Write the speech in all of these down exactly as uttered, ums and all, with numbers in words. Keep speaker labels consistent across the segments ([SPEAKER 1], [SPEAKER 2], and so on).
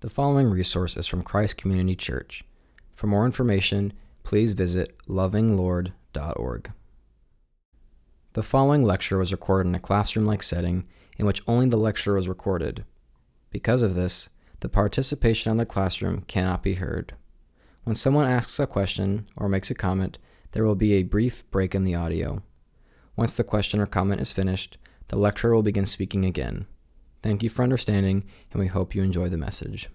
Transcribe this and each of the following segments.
[SPEAKER 1] The following resource is from Christ Community Church. For more information, please visit loving lord dot org. The following lecture was recorded in a classroom-like setting in which only the lecturer was recorded. Because of this, the participation in the classroom cannot be heard. When someone asks a question or makes a comment, there will be a brief break in the audio. Once the question or comment is finished, the lecturer will begin speaking again. Thank you for understanding, and we hope you enjoy the message.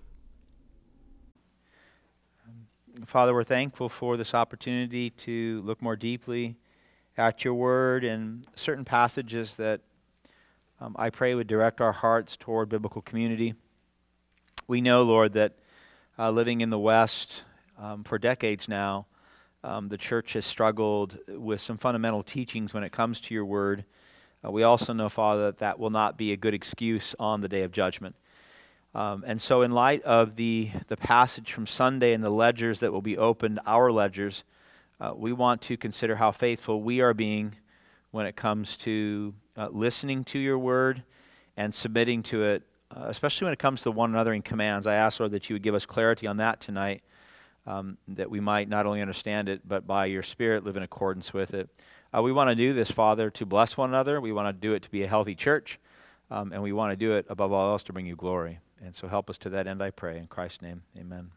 [SPEAKER 2] Father, we're thankful for this opportunity to look more deeply at your word and certain passages that um, I pray would direct our hearts toward biblical community. We know, Lord, that uh, living in the West um, for decades now, um, the church has struggled with some fundamental teachings when it comes to your word. Uh, we also know, Father, that that will not be a good excuse on the day of judgment. Um, and so in light of the, the passage from Sunday and the ledgers that will be opened, our ledgers, uh, we want to consider how faithful we are being when it comes to uh, listening to your word and submitting to it, uh, especially when it comes to one another in commands. I ask, Lord, that you would give us clarity on that tonight, um, that we might not only understand it, but by your Spirit live in accordance with it. Uh, we want to do this, Father, to bless one another. We want to do it to be a healthy church, um, and we want to do it, above all else, to bring you glory. And so help us to that end, I pray. In Christ's name, amen.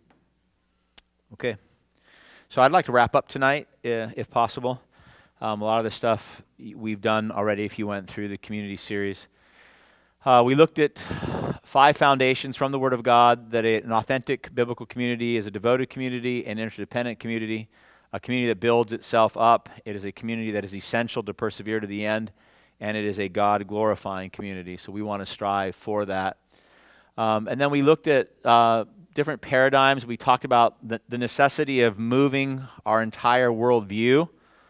[SPEAKER 2] Okay. So I'd like to wrap up tonight, uh, if possible. Um, a lot of the stuff we've done already if you went through the community series. Uh, we looked at five foundations from the Word of God, that a, an authentic biblical community is a devoted community, an interdependent community, a community that builds itself up. It is a community that is essential to persevere to the end, and it is a God-glorifying community. So we want to strive for that. Um, and then we looked at uh, different paradigms. We talked about the, the necessity of moving our entire worldview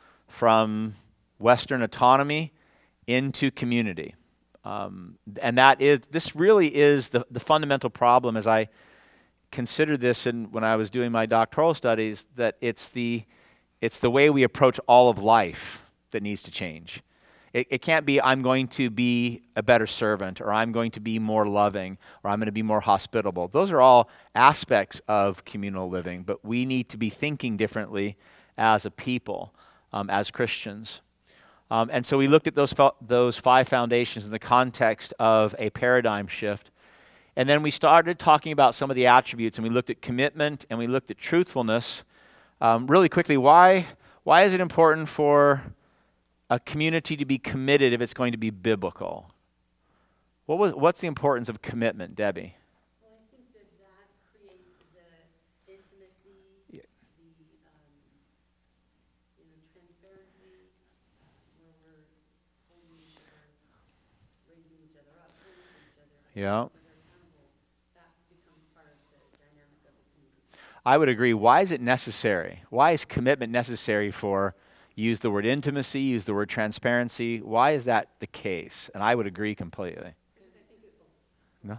[SPEAKER 2] from Western autonomy into community. Um, and that is, this really is the, the fundamental problem as I considered this in, when I was doing my doctoral studies, that it's the, it's the way we approach all of life that needs to change. It, it can't be, I'm going to be a better servant, or I'm going to be more loving, or I'm going to be more hospitable. Those are all aspects of communal living, but we need to be thinking differently as a people, um, as Christians. Um, and so we looked at those, those five foundations in the context of a paradigm shift. And then we started talking about some of the attributes, and we looked at commitment, and we looked at truthfulness. Um, really quickly, why, why is it important for a community to be committed if it's going to be biblical? What was, what's the importance of commitment, Debbie?
[SPEAKER 3] Well, I think that that creates the intimacy, yeah. the um, you know, transparency, where we're holding each other, raising each other up, praying for each other.
[SPEAKER 2] Yeah.
[SPEAKER 3] That becomes part of the dynamic of the community.
[SPEAKER 2] I would agree. Why is it necessary? Why is commitment necessary for, use the word intimacy, use the word transparency? Why is that the case? And I would agree completely.
[SPEAKER 3] Because I think it will.
[SPEAKER 2] No?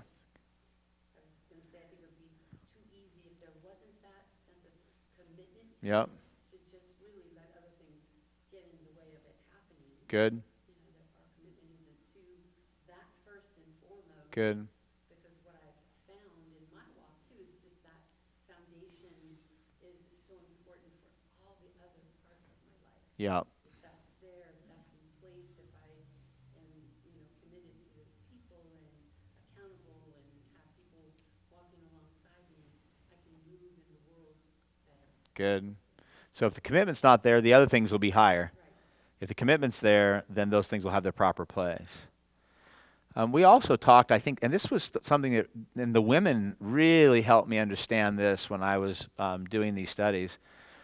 [SPEAKER 3] I was going to say, I think it would be too easy if there wasn't that sense of commitment to,
[SPEAKER 2] Yep.
[SPEAKER 3] to just really let other things get in the way of it happening.
[SPEAKER 2] Good.
[SPEAKER 3] You know, that our commitment isn't to that first and foremost.
[SPEAKER 2] Good.
[SPEAKER 3] Because what I've found in my walk, too, is just that foundation is so important for all the other parts of my life.
[SPEAKER 2] Yeah.
[SPEAKER 3] If that's there, if that's in place, if I am, you know, committed to those people and accountable and have people walking alongside me, I can move in the world better.
[SPEAKER 2] Good. So if the commitment's not there, the other things will be higher.
[SPEAKER 3] Right.
[SPEAKER 2] If the commitment's there, then those things will have their proper place. Um, we also talked, I think, and this was something that, and the women really helped me understand this when I was um, doing these studies.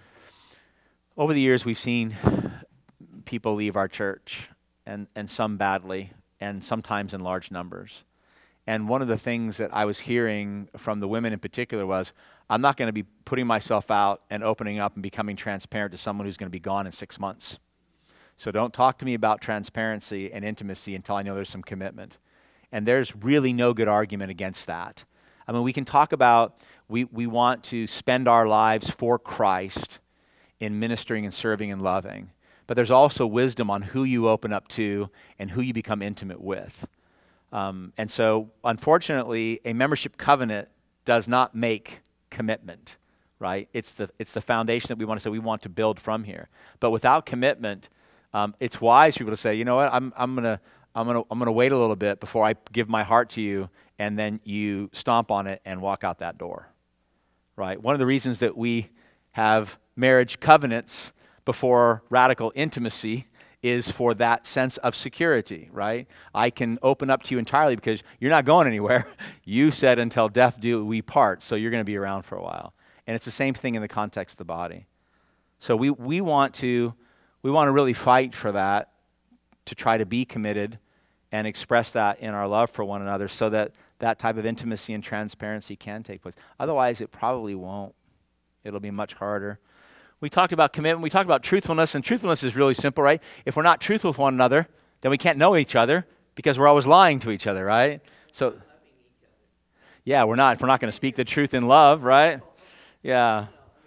[SPEAKER 2] Over the years, we've seen people leave our church, and, and some badly, and sometimes in large numbers. And one of the things that I was hearing from the women in particular was, I'm not going to be putting myself out and opening up and becoming transparent to someone who's going to be gone in six months. So don't talk to me about transparency and intimacy until I know there's some commitment. And there's really no good argument against that. I mean, we can talk about, we, we want to spend our lives for Christ in ministering and serving and loving. But there's also wisdom on who you open up to and who you become intimate with. Um, and so, unfortunately, a membership covenant does not make commitment, right? It's the, it's the foundation that we want to say we want to build from here. But without commitment, um, it's wise for people to say, you know what, I'm, I'm going to I'm gonna, I'm gonna wait a little bit before I give my heart to you, and then you stomp on it and walk out that door, right? One of the reasons that we have marriage covenants before radical intimacy is for that sense of security, right? I can open up to you entirely because you're not going anywhere. You said until death do we part, so you're going to be around for a while. And it's the same thing in the context of the body. So we, we want to we want to really fight for that, to try to be committed and express that in our love for one another so that that type of intimacy and transparency can take place. Otherwise, it probably won't. It'll be much harder. We talked about commitment. We talked about truthfulness, and truthfulness is really simple, right? If we're not truthful with one another, then we can't know each other because we're always lying to each other, right? So, yeah, we're not. If we're not going to speak the truth in love, right? Yeah.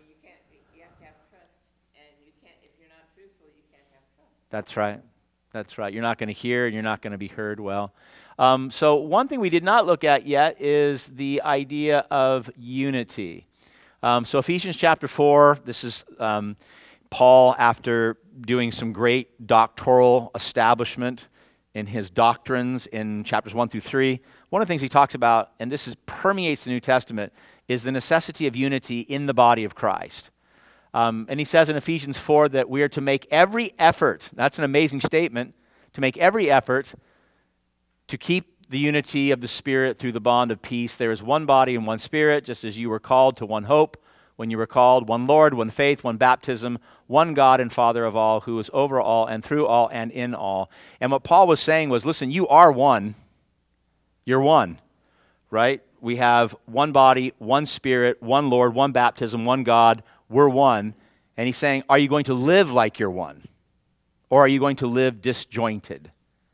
[SPEAKER 2] That's right. That's right. You're not going to hear and you're not going to be heard well. Um, so one thing we did not look at yet is the idea of unity. Um, so Ephesians chapter four, this is um, Paul after doing some great doctoral establishment in his doctrines in chapters one through three. One of the things he talks about, and this is, permeates the New Testament, is the necessity of unity in the body of Christ. Um, and he says in Ephesians four that we are to make every effort, that's an amazing statement, to make every effort to keep the unity of the Spirit through the bond of peace. There is one body and one Spirit, just as you were called to one hope when you were called, one Lord, one faith, one baptism, one God and Father of all, who is over all and through all and in all. And what Paul was saying was, listen, you are one. You're one, right? We have one body, one Spirit, one Lord, one baptism, one God. We're one. And he's saying, are you going to live like you're one? Or are you going to live disjointed?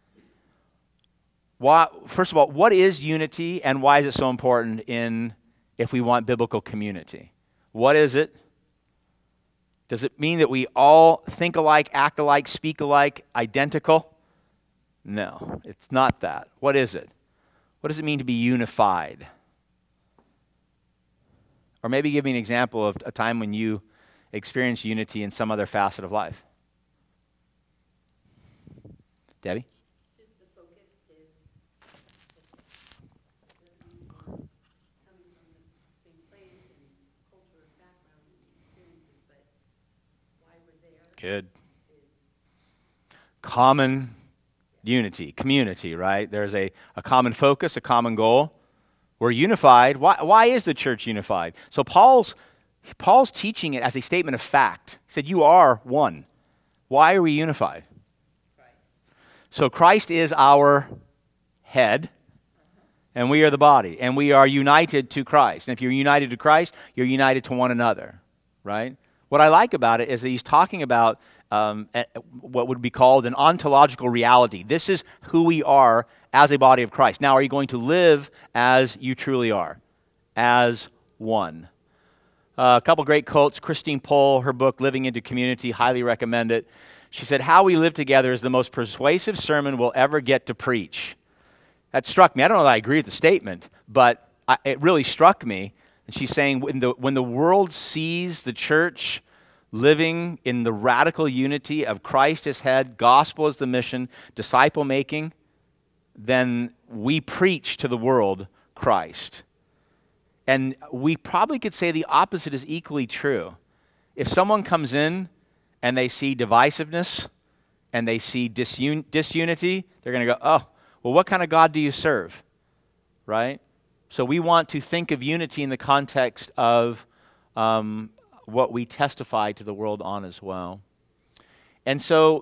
[SPEAKER 2] Why, first of all, what is unity and why is it so important in if we want biblical community? What is it? Does it mean that we all think alike, act alike, speak alike, identical? No, it's not that. What is it? What does it mean to be unified? Or maybe give me an example of a time when you experienced unity in some other facet of life. Debbie?
[SPEAKER 3] Just the focus is coming from the same place and culture, background, and experiences, but why we're there.
[SPEAKER 2] Good. Common unity, community, right? There's a, a common focus, a common goal. We're unified. Why, why is the church unified? So Paul's, Paul's teaching it as a statement of fact. He said, you are one. Why are we unified? Christ. So Christ is our head, and we are the body, and we are united to Christ. And if you're united to Christ, you're united to one another, right? What I like about it is that he's talking about um, what would be called an ontological reality. This is who we are as a body of Christ. Now, are you going to live as you truly are? As one. Uh, a couple great quotes. Christine Pohl, her book, Living into Community, highly recommend it. She said, how we live together is the most persuasive sermon we'll ever get to preach. That struck me. I don't know that I agree with the statement, but I, it really struck me. And she's saying, when the, when the world sees the church living in the radical unity of Christ as head, gospel as the mission, disciple making, then we preach to the world Christ. And we probably could say the opposite is equally true. If someone comes in and they see divisiveness and they see disun- disunity, they're going to go, oh, well, what kind of God do you serve? Right? So we want to think of unity in the context of um, what we testify to the world on as well. And so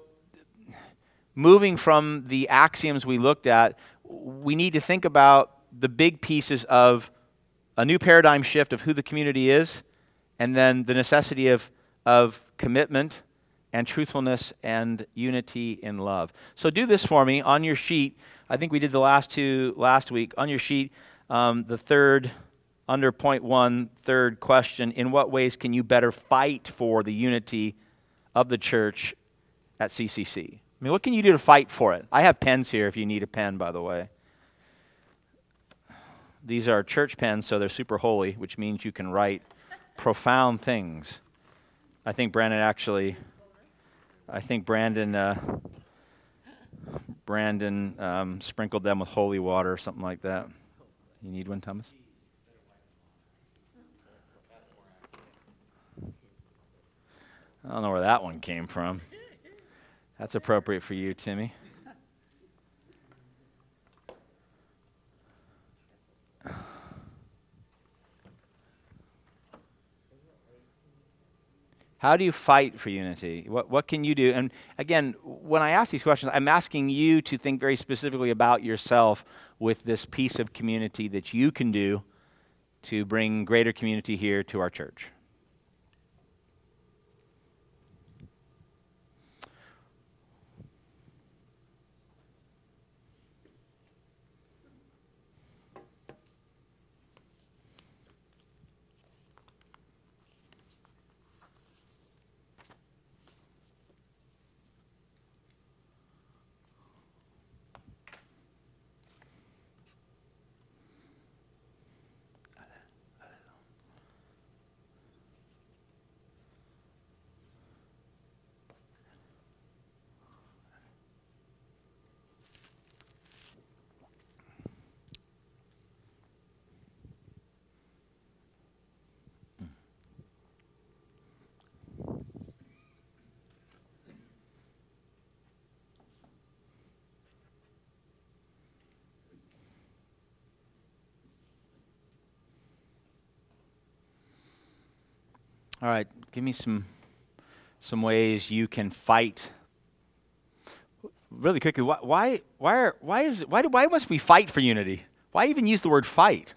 [SPEAKER 2] moving from the axioms we looked at, we need to think about the big pieces of a new paradigm shift of who the community is, and then the necessity of, of commitment and truthfulness and unity in love. So do this for me on your sheet. I think we did the last two last week. On your sheet, um, the third, under point one, third question, in what ways can you better fight for the unity of the church at C C C? I mean, what can you do to fight for it? I have pens here if you need a pen, by the way. These are church pens, so they're super holy, which means you can write profound things. I think Brandon actually, I think Brandon, uh, Brandon um, sprinkled them with holy water or something like that. You need one, Thomas? I don't know where that one came from. That's appropriate for you, Timmy. How do you fight for unity? What what can you do? And again, when I ask these questions, I'm asking you to think very specifically about yourself with this piece of community that you can do to bring greater community here to our church. All right, give me some some ways you can fight. Really quickly, why why why are, why is why do, why must we fight for unity? Why even use the word fight?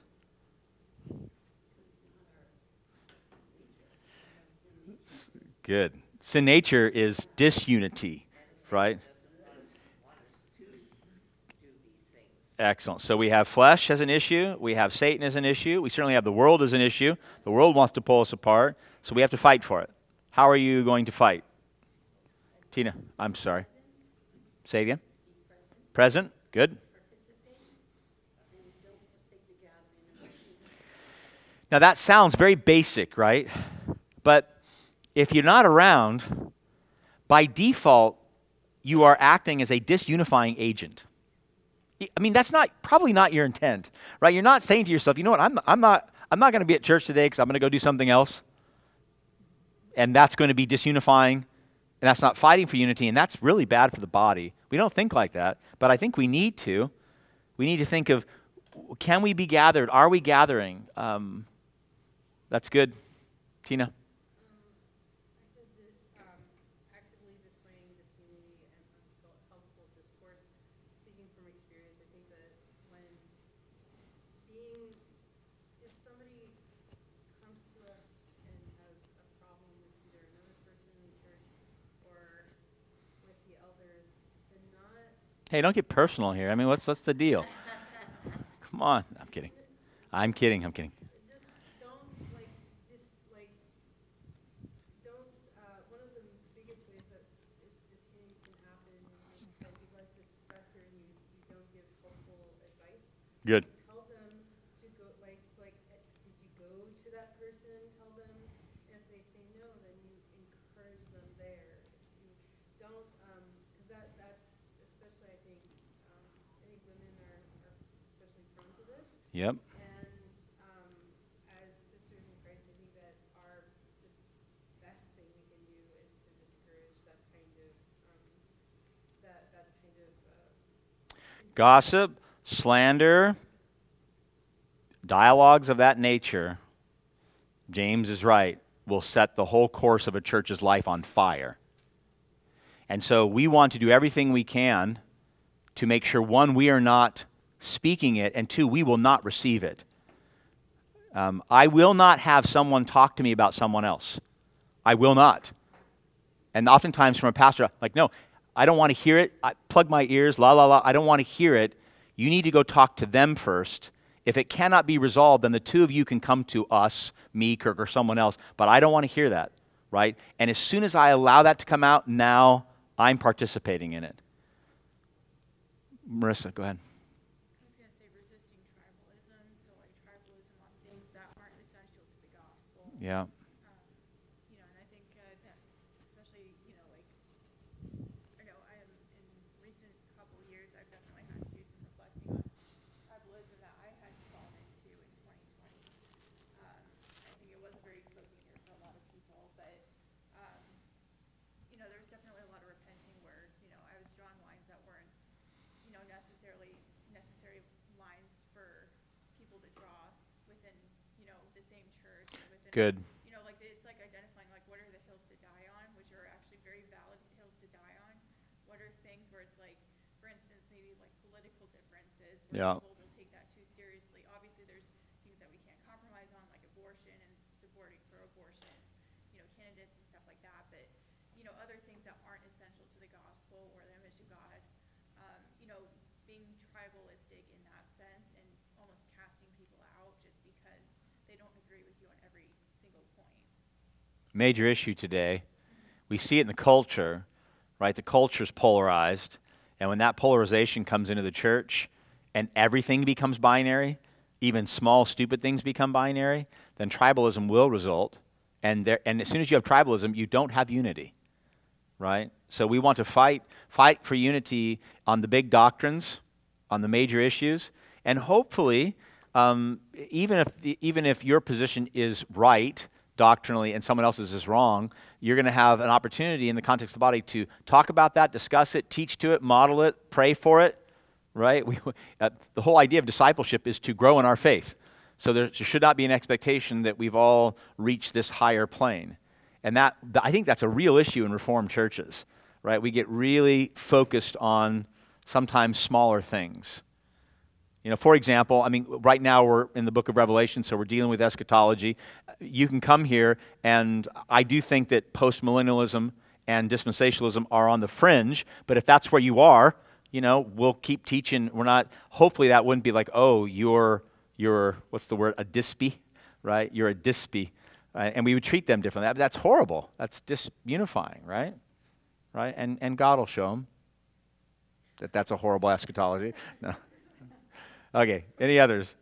[SPEAKER 2] Good. Sin nature is disunity, right? Excellent. So we have flesh as an issue. We have Satan as an issue. We certainly have the world as an issue. The world wants to pull us apart, so we have to fight for it. How are you going to fight? Tina, I'm sorry. Say it again. Present. Good. Now that sounds very basic, right? But if you're not around, by default, you are acting as a disunifying agent. I mean, that's not probably not your intent, right? You're not saying to yourself, you know what, I'm I'm not I'm not going to be at church today because I'm going to go do something else, and that's going to be disunifying, and that's not fighting for unity, and that's really bad for the body. We don't think like that, but I think we need to. We need to think of, can we be gathered? Are we gathering? Um, that's good, Tina. Hey, don't get personal here. I mean, what's what's the deal? Come on. I'm kidding. I'm kidding. I'm kidding.
[SPEAKER 3] Just don't, like, this, like, don't, uh, one of the biggest ways that disunity can happen is that you let this fester and you, you don't give helpful advice.
[SPEAKER 2] Good.
[SPEAKER 3] Tell them to go, like, like, did you go to that person? Tell them, and if they say no, then you encourage them there. You don't, um, because that, that's, especially, I think, um, I think women are, are especially prone to this.
[SPEAKER 2] Yep.
[SPEAKER 3] And um, as sisters in Christ, I think that our the best thing we can do is to discourage that kind of um, that that kind of uh,
[SPEAKER 2] Gossip, slander, dialogues of that nature, James is right, will set the whole course of a church's life on fire. And so we want to do everything we can to make sure, one, we are not speaking it, and two, we will not receive it. Um, I will not have someone talk to me about someone else. I will not. And oftentimes from a pastor, like, no, I don't want to hear it. I plug my ears, la, la, la. I don't want to hear it. You need to go talk to them first. If it cannot be resolved, then the two of you can come to us, me, Kirk, or someone else. But I don't want to hear that, right? And as soon as I allow that to come out, now I'm participating in it. Marissa, go ahead.
[SPEAKER 4] I was going to say resisting tribalism, so like
[SPEAKER 2] Yeah.
[SPEAKER 4] Um, you know, and I think uh, that especially, you know, like, I know I am in recent couple years, I've definitely had to do some reflecting on tribalism that I had fallen into in twenty twenty. Um, I think it was a very exposing year for a lot of people, but, um, you know, there's definitely a lot of repenting where, you know, I was drawing lines that weren't, you know, necessarily necessary lines for people to draw within, you know, the same church or within,
[SPEAKER 2] Good.
[SPEAKER 4] you know, like it's like identifying like what are the hills to die on, which are actually very valid hills to die on. What are things where it's like, for instance, maybe like political differences where
[SPEAKER 2] Yeah.
[SPEAKER 4] people will take that too seriously. Obviously, there's things that we can't compromise on, like abortion and supporting pro-abortion, you know, candidates and stuff like that. But you know, other things that aren't essential to the gospel or the image of God. Um, you know, being tribalistic in that sense and almost casting people out just because they don't agree with you on every single point.
[SPEAKER 2] Major issue today. We see it in the culture, right? The culture's polarized. And when that polarization comes into the church and everything becomes binary, even small, stupid things become binary, then tribalism will result. And, there, and as soon as you have tribalism, you don't have unity, right? So we want to fight, fight for unity on the big doctrines, on the major issues, and hopefully, um, even if even if your position is right doctrinally and someone else's is wrong, you're going to have an opportunity in the context of the body to talk about that, discuss it, teach to it, model it, pray for it, right? We, uh, the whole idea of discipleship is to grow in our faith. So there should not be an expectation that we've all reached this higher plane. And that, I think that's a real issue in Reformed churches, right? We get really focused on sometimes smaller things. You know, for example, I mean, right now we're in the book of Revelation, so we're dealing with eschatology. You can come here, and I do think that postmillennialism and dispensationalism are on the fringe, but if that's where you are, you know, we'll keep teaching. We're not, hopefully that wouldn't be like, oh, you're, you're what's the word, a dispy, right? You're a dispy. Right? And we would treat them differently. That, that's horrible. That's disunifying, right? Right? And, and God will show them that that's a horrible eschatology. No. Okay, any others?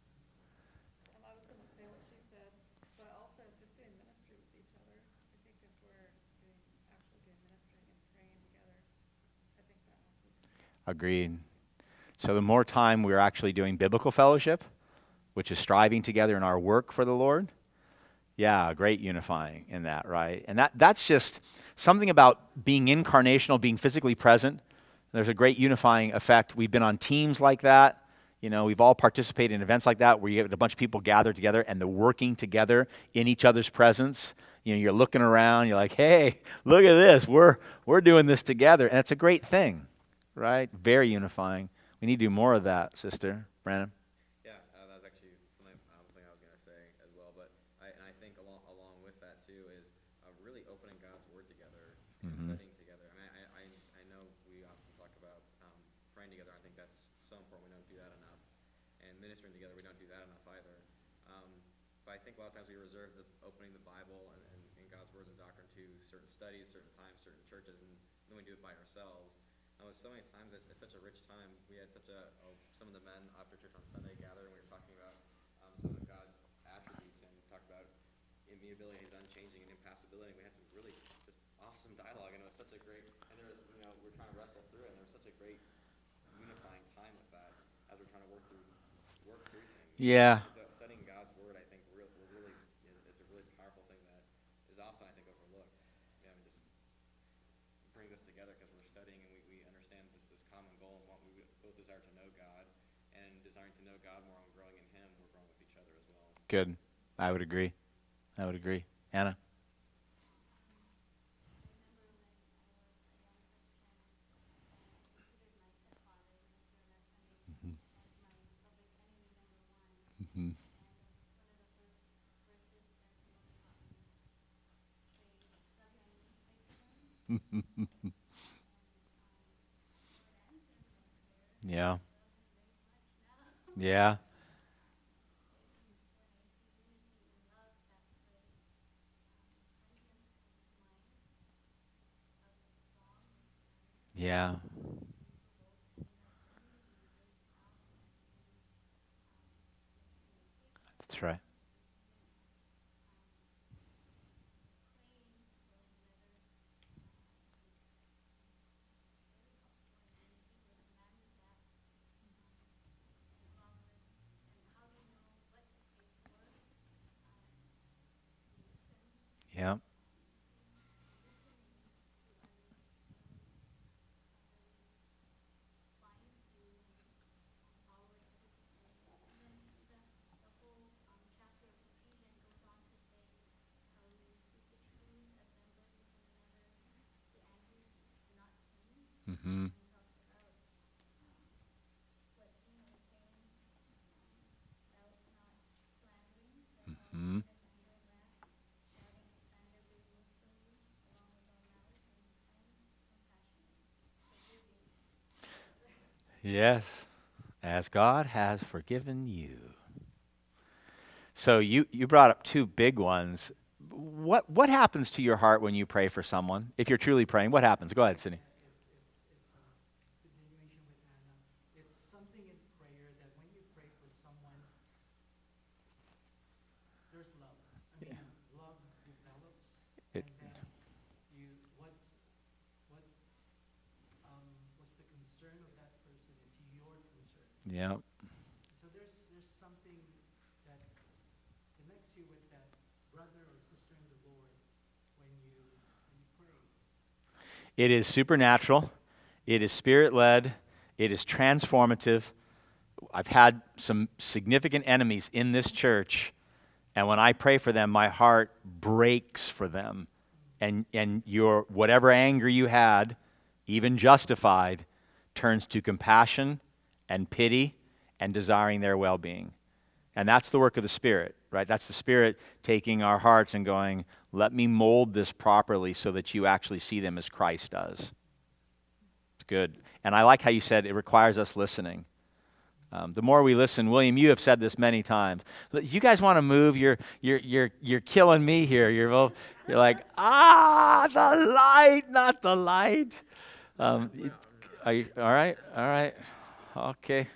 [SPEAKER 5] Well, I was going to say what she said, but also just doing ministry with each other. I think if we're doing, actually doing ministry and praying together, I think that will just...
[SPEAKER 2] Agreed. So the more time we're actually doing biblical fellowship, which is striving together in our work for the Lord, yeah, great unifying in that, right? And that that's just something about being incarnational, being physically present. There's a great unifying effect. We've been on teams like that. You know, we've all participated in events like that where you get a bunch of people gathered together and they're working together in each other's presence. You know, you're looking around, you're like, hey, look at this. We're we're doing this together. And it's a great thing, right? Very unifying. We need to do more of that, Sister Brandon.
[SPEAKER 6] Yeah, uh, that was actually something I was thinking I was going to say as well. But I, and I think along along with that too is uh, really opening God's Word together and
[SPEAKER 2] Mhm.
[SPEAKER 6] studying together. I mean, I, I I know we often talk about um, praying together. I think that's so important. We don't do that enough, and ministering together. We don't do that enough either. Um, but I think a lot of times we reserve the opening the Bible and, and, and God's Word and doctrine to certain studies, certain times, certain churches, and then we do it by ourselves. Uh, so many times it's, it's such a rich time. We had such a oh, some of the men after church on Sunday gather and we were talking about um, some of God's attributes and talked about immutability, His unchanging and impassibility. We had some really just awesome dialogue, and it was such a great. And there was, you know, we we're trying to wrestle through it, and there was such a great unifying time with that as we're trying to work through work through things.
[SPEAKER 2] Yeah.
[SPEAKER 6] So studying God's Word, I think, real, really is, is a really powerful thing that is often, I think, overlooked. Yeah, I mean, just brings us together because we're studying and we, we understand this, this common goal and what we both desire to know God, and desiring to know God more and growing in Him, we're growing with each other as well.
[SPEAKER 2] Good. I would agree. I would agree. Anna? Mm-hmm. Yeah. Yeah. Yeah. That's right. Yeah. Mm-hmm. Mm-hmm. Yes, as God has forgiven you. So you, you brought up two big ones. What what happens to your heart when you pray for someone? If you're truly praying, what happens? Go ahead, Sydney.
[SPEAKER 7] Continuation with Anna. It's something in prayer that when you pray for someone, there's love. I mean, love develops,
[SPEAKER 2] It-
[SPEAKER 7] and then you what's what um what's the concern of that person is your concern.
[SPEAKER 2] Yeah.
[SPEAKER 7] So there's there's something that connects you with that brother or sister in the Lord when you when you pray.
[SPEAKER 2] It is supernatural. It is spirit-led. It is transformative. I've had some significant enemies in this church, and when I pray for them, my heart breaks for them. And and your whatever anger you had, even justified, turns to compassion and pity and desiring their well-being. And that's the work of the Spirit, right? That's the Spirit taking our hearts and going, let me mold this properly so that you actually see them as Christ does. It's good. And I like how you said it requires us listening. Um, the more we listen, William, you have said this many times. You guys want to move? You're you're you're you're killing me here. You're both, you're like, ah, the light, not the light. Um, it- are you all right? All right. Okay.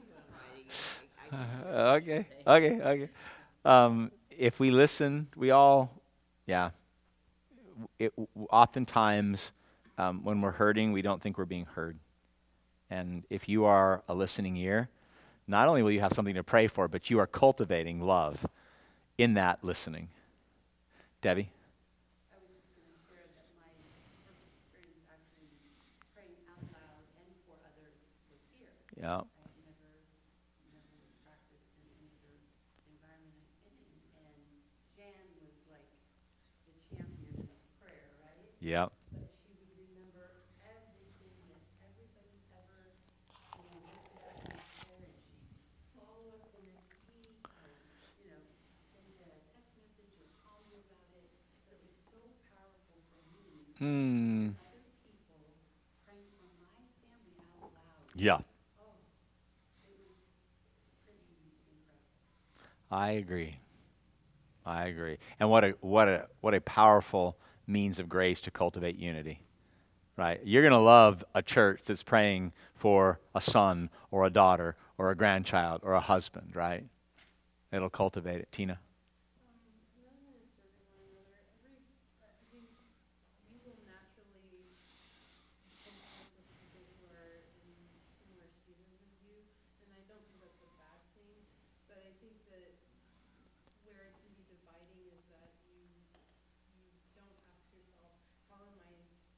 [SPEAKER 2] Uh, okay. Okay. Okay. Um, if we listen, we all, yeah. It, oftentimes, um, when we're hurting, we don't think we're being heard. And if you are a listening ear, not only will you have something to pray for, but you are cultivating love in that listening. Debbie?
[SPEAKER 3] I was just going to share that my first experience actually praying out loud and for others was here.
[SPEAKER 2] Yeah.
[SPEAKER 3] I had never, never was practiced in any other environment I've been in. And Jan was like the champion of prayer, right?
[SPEAKER 2] Yeah.
[SPEAKER 3] But she would remember everything that everybody ever, you know, lifted up in prayer, and she'd follow up the next week, or, you know, send a text message or call you about it. But it was so powerful for me.
[SPEAKER 2] Hmm.
[SPEAKER 3] Other people praying for my family out loud.
[SPEAKER 2] Yeah.
[SPEAKER 3] Oh, it was pretty incredible.
[SPEAKER 2] I agree. I agree. And what a what a what a powerful means of grace to cultivate unity. Right? You're going to love a church that's praying for a son or a daughter or a grandchild or a husband, right? It'll cultivate it. Tina?
[SPEAKER 4] Knowing and serving one another, every, I think you will naturally connect with people who are in similar seasons as you, and I don't think that's a bad thing, but I think that where it can be dividing is that you you don't ask yourself, how am I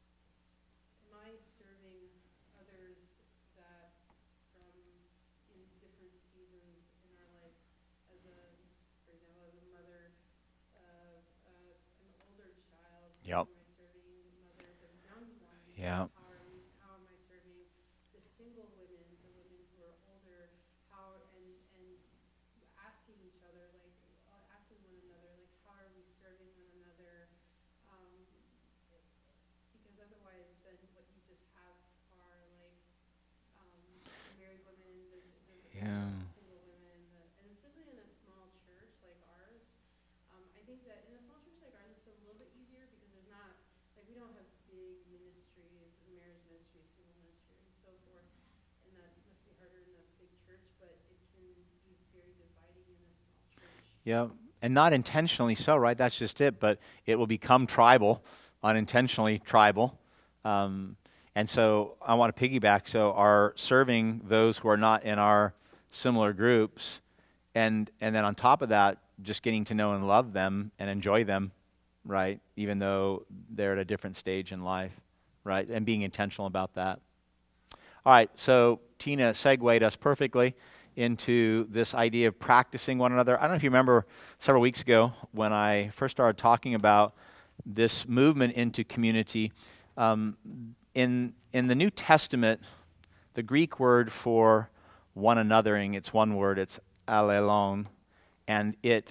[SPEAKER 4] am I serving others that from in different seasons in our life as a, for example, as a mother of uh, an older child,
[SPEAKER 2] Yep.
[SPEAKER 4] how am I serving mothers of young ones?
[SPEAKER 2] Yeah.
[SPEAKER 4] How are we, how am I serving the single women, the women who are older? How and and asking each other, like uh, asking one another, like how are we serving one another? Um, because otherwise, then what you just have are like um, married women, the, the, the
[SPEAKER 2] Yeah.
[SPEAKER 4] single women, the, and especially in a small church like ours. Um, I think that in a small church like ours, it's a little bit easier because there's not like we don't have big ministries, marriage ministry, single ministry, and so forth. And that must be harder in a big church, but it can be very dividing in a small church.
[SPEAKER 2] Yeah. And not intentionally so, right? That's just it. But it will become tribal, unintentionally tribal. Um, and so I want to piggyback. So our serving those who are not in our similar groups, and and then on top of that, just getting to know and love them and enjoy them right? Even though they're at a different stage in life, right? And being intentional about that. All right, so Tina segued us perfectly into this idea of practicing one another. I don't know if you remember several weeks ago when I first started talking about this movement into community. Um, in in the New Testament, the Greek word for one anothering, it's one word, it's allelon, and it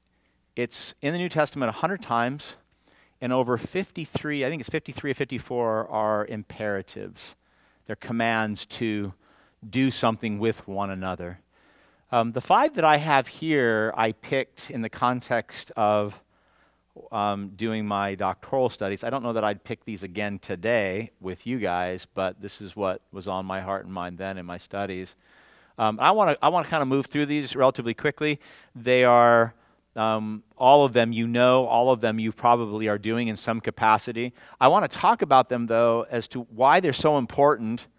[SPEAKER 2] it's in the New Testament a hundred times, and over fifty-three, I think it's fifty-three or fifty-four, are imperatives. They're commands to do something with one another. Um, the five that I have here, I picked in the context of um, doing my doctoral studies. I don't know that I'd pick these again today with you guys, but this is what was on my heart and mind then in my studies. Um, I want to I want to kind of move through these relatively quickly. They are um, all of them you know, all of them you probably are doing in some capacity. I want to talk about them though as to why they're so important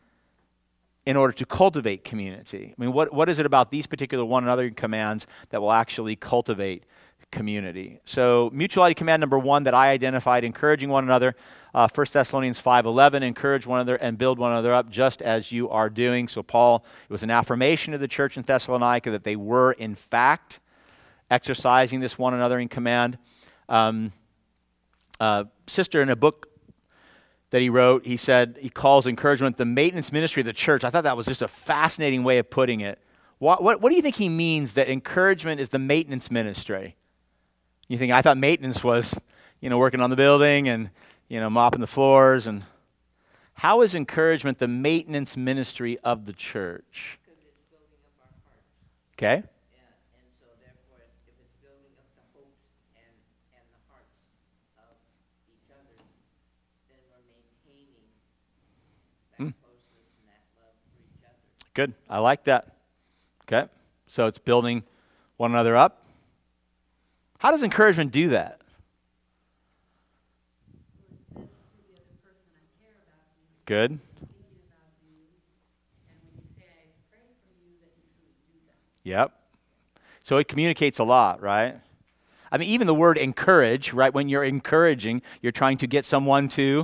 [SPEAKER 2] in order to cultivate community. I mean, what what is it about these particular one another commands that will actually cultivate community? So mutuality command number one that I identified, encouraging one another, uh, First Thessalonians five eleven, encourage one another and build one another up just as you are doing. So Paul, it was an affirmation to the church in Thessalonica that they were in fact exercising this one another in command. Um, uh, sister, in a book that he wrote, he said he calls encouragement the maintenance ministry of the church. I thought that was just a fascinating way of putting it. What, what, what do you think he means that encouragement is the maintenance ministry? You think, I thought maintenance was, you know, working on the building and, you know, mopping the floors. And how is encouragement the maintenance ministry of the church?
[SPEAKER 8] Because it's building up our hearts.
[SPEAKER 2] Okay.
[SPEAKER 8] Yeah, and so therefore, if it's building up the hopes and, and the hearts of each other, then we're maintaining that
[SPEAKER 2] Mm.
[SPEAKER 8] closeness and that love for each other.
[SPEAKER 2] Good. I like that. Okay. So it's building one another up. How does encouragement do that?
[SPEAKER 3] Well, it says to the other person, I care about you,
[SPEAKER 2] Good.
[SPEAKER 3] I'm thinking about you, and when you say I pray for you, that you truly do that.
[SPEAKER 2] Yep. So it communicates a lot, right? I mean, even the word encourage, right? When you're encouraging, you're trying to get someone to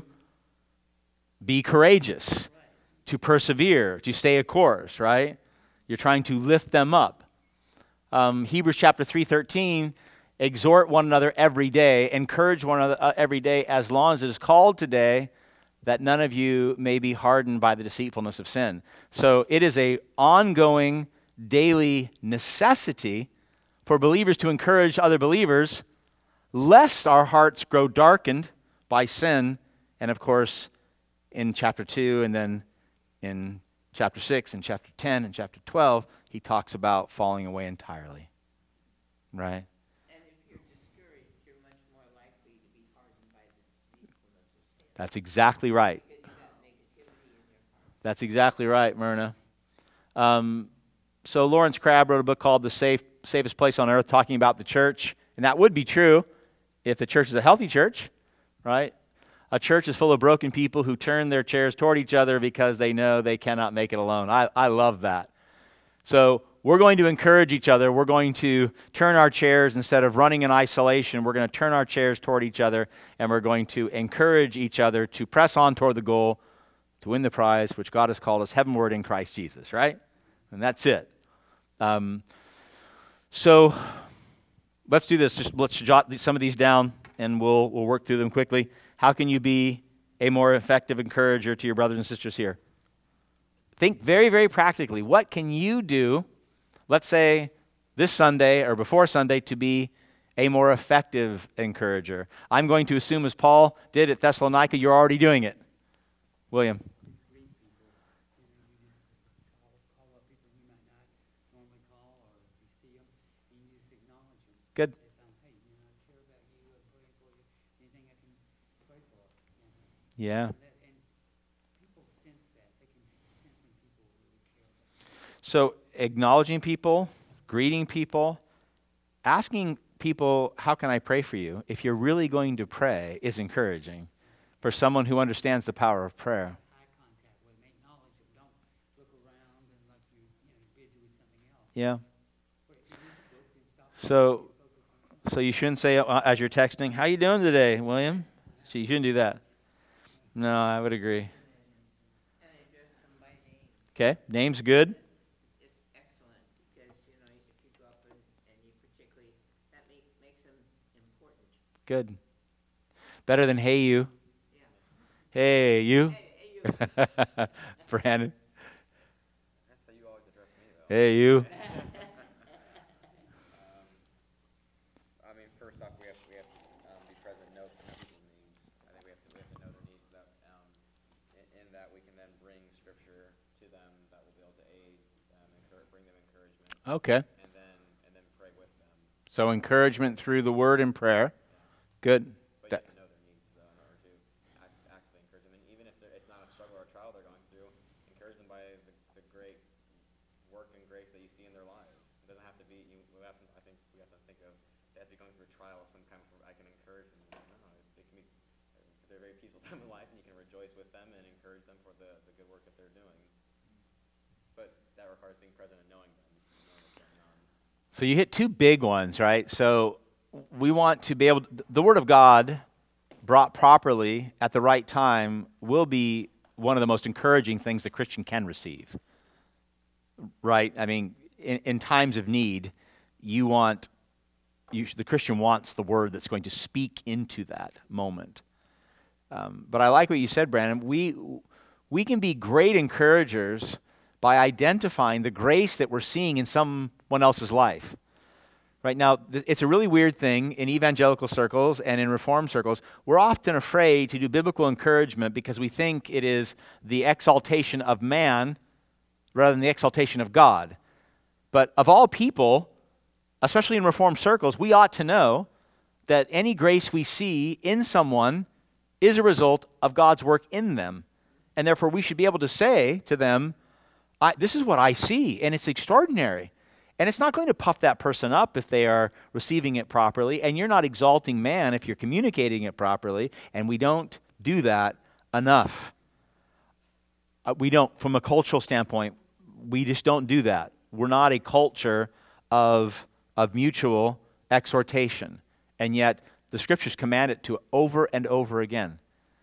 [SPEAKER 2] be courageous, to persevere, to stay a course, right? You're trying to lift them up. Um, Hebrews chapter three thirteen, exhort one another every day, encourage one another uh, every day, as long as it is called today, that none of you may be hardened by the deceitfulness of sin. So it is a ongoing, daily necessity for believers to encourage other believers, lest our hearts grow darkened by sin. And of course, in chapter two, and then in chapter six, and chapter ten, and chapter twelve, he talks about falling away entirely. Right?
[SPEAKER 8] And if you're discouraged, you're much more likely to be hardened by the deceitfulness of sin.
[SPEAKER 2] That's exactly right.
[SPEAKER 8] Because you got negativity in your heart.
[SPEAKER 2] That's exactly right, Myrna. Um, so Lawrence Crabb wrote a book called The Safe, Safest Place on Earth, talking about the church. And that would be true if the church is a healthy church, right? A church is full of broken people who turn their chairs toward each other because they know they cannot make it alone. I, I love that. So we're going to encourage each other. We're going to turn our chairs, instead of running in isolation, we're going to turn our chairs toward each other, and we're going to encourage each other to press on toward the goal, to win the prize, which God has called us heavenward in Christ Jesus, right? And that's it. Um, so let's do this. Just let's jot some of these down, and we'll we'll work through them quickly. How can you be a more effective encourager to your brothers and sisters here? Think very, very practically. What can you do, let's say this Sunday or before Sunday, to be a more effective encourager? I'm going to assume, as Paul did at Thessalonica, you're already doing it. William.
[SPEAKER 7] Greet people, you know, you just call, call up people you might not normally call, or if you see them, and you just acknowledge them.
[SPEAKER 2] Good.
[SPEAKER 7] Say something, hey, you know, I care about you, I'm praying for you, is anything I can pray for? You know?
[SPEAKER 2] Yeah.
[SPEAKER 7] And, that, and people sense that, they can sense when people really care about you.
[SPEAKER 2] So acknowledging people, greeting people, asking people, how can I pray for you? If you're really going to pray, is encouraging for someone who understands the power of prayer.
[SPEAKER 7] Eye contact with them, acknowledge them, don't look around and like you're, you know, busy with something else.
[SPEAKER 2] Yeah.
[SPEAKER 7] But if you read the book and stop
[SPEAKER 2] So
[SPEAKER 7] focus on
[SPEAKER 2] So you shouldn't say uh, as you're texting, "How you doing today, William?" So you shouldn't do that. No, I would agree.
[SPEAKER 8] And address them by name.
[SPEAKER 2] Okay, name's good.
[SPEAKER 8] It's excellent because, you know, you you go up and, and you particularly, that make, makes them important.
[SPEAKER 2] Good. Better than "Hey you."
[SPEAKER 8] Yeah.
[SPEAKER 2] Hey you.
[SPEAKER 8] Hey, hey, you.
[SPEAKER 2] Brandon.
[SPEAKER 6] That's how you always address me, though.
[SPEAKER 2] Hey you.
[SPEAKER 6] Um, I mean, first off, we have we have to um, be present, know people's needs. I think we have to we have to know their needs. That um, in, in that we can then bring scripture to them that will be able to aid them, encourage, bring them encouragement,
[SPEAKER 2] Okay.
[SPEAKER 6] and then and then pray with them.
[SPEAKER 2] So encouragement through the word and prayer. Good.
[SPEAKER 6] But
[SPEAKER 2] That-
[SPEAKER 6] you have to know their needs, though, in order to act, actively encourage them. And even if they're- it's not a struggle or a trial they're going through, encourage them by the, the great work and grace that you see in their lives. It doesn't have to be. You, we have to, I think we have to think of they have to be going through a trial of some kind. Of, I can encourage them. No, no, it can be. They're a very peaceful time in life, and you can rejoice with them and encourage them for the, the good work that they're doing. But that requires being present and knowing them, knowing what's going on.
[SPEAKER 2] So you hit two big ones, right? So we want to be able to, the Word of God brought properly at the right time will be one of the most encouraging things the Christian can receive. Right? I mean, in, in times of need, you want, you, the Christian wants the Word that's going to speak into that moment. Um, but I like what you said, Brandon. We, we can be great encouragers by identifying the grace that we're seeing in someone else's life. Right now, th- it's a really weird thing in evangelical circles and in Reformed circles. We're often afraid to do biblical encouragement because we think it is the exaltation of man rather than the exaltation of God. But of all people, especially in Reformed circles, we ought to know that any grace we see in someone is a result of God's work in them. And therefore, we should be able to say to them, I, this is what I see, and it's extraordinary. And it's not going to puff that person up if they are receiving it properly, and you're not exalting man if you're communicating it properly, and we don't do that enough. Uh, we don't, from a cultural standpoint, we just don't do that. We're not a culture of, of mutual exhortation, and yet the Scriptures command it to over and over again.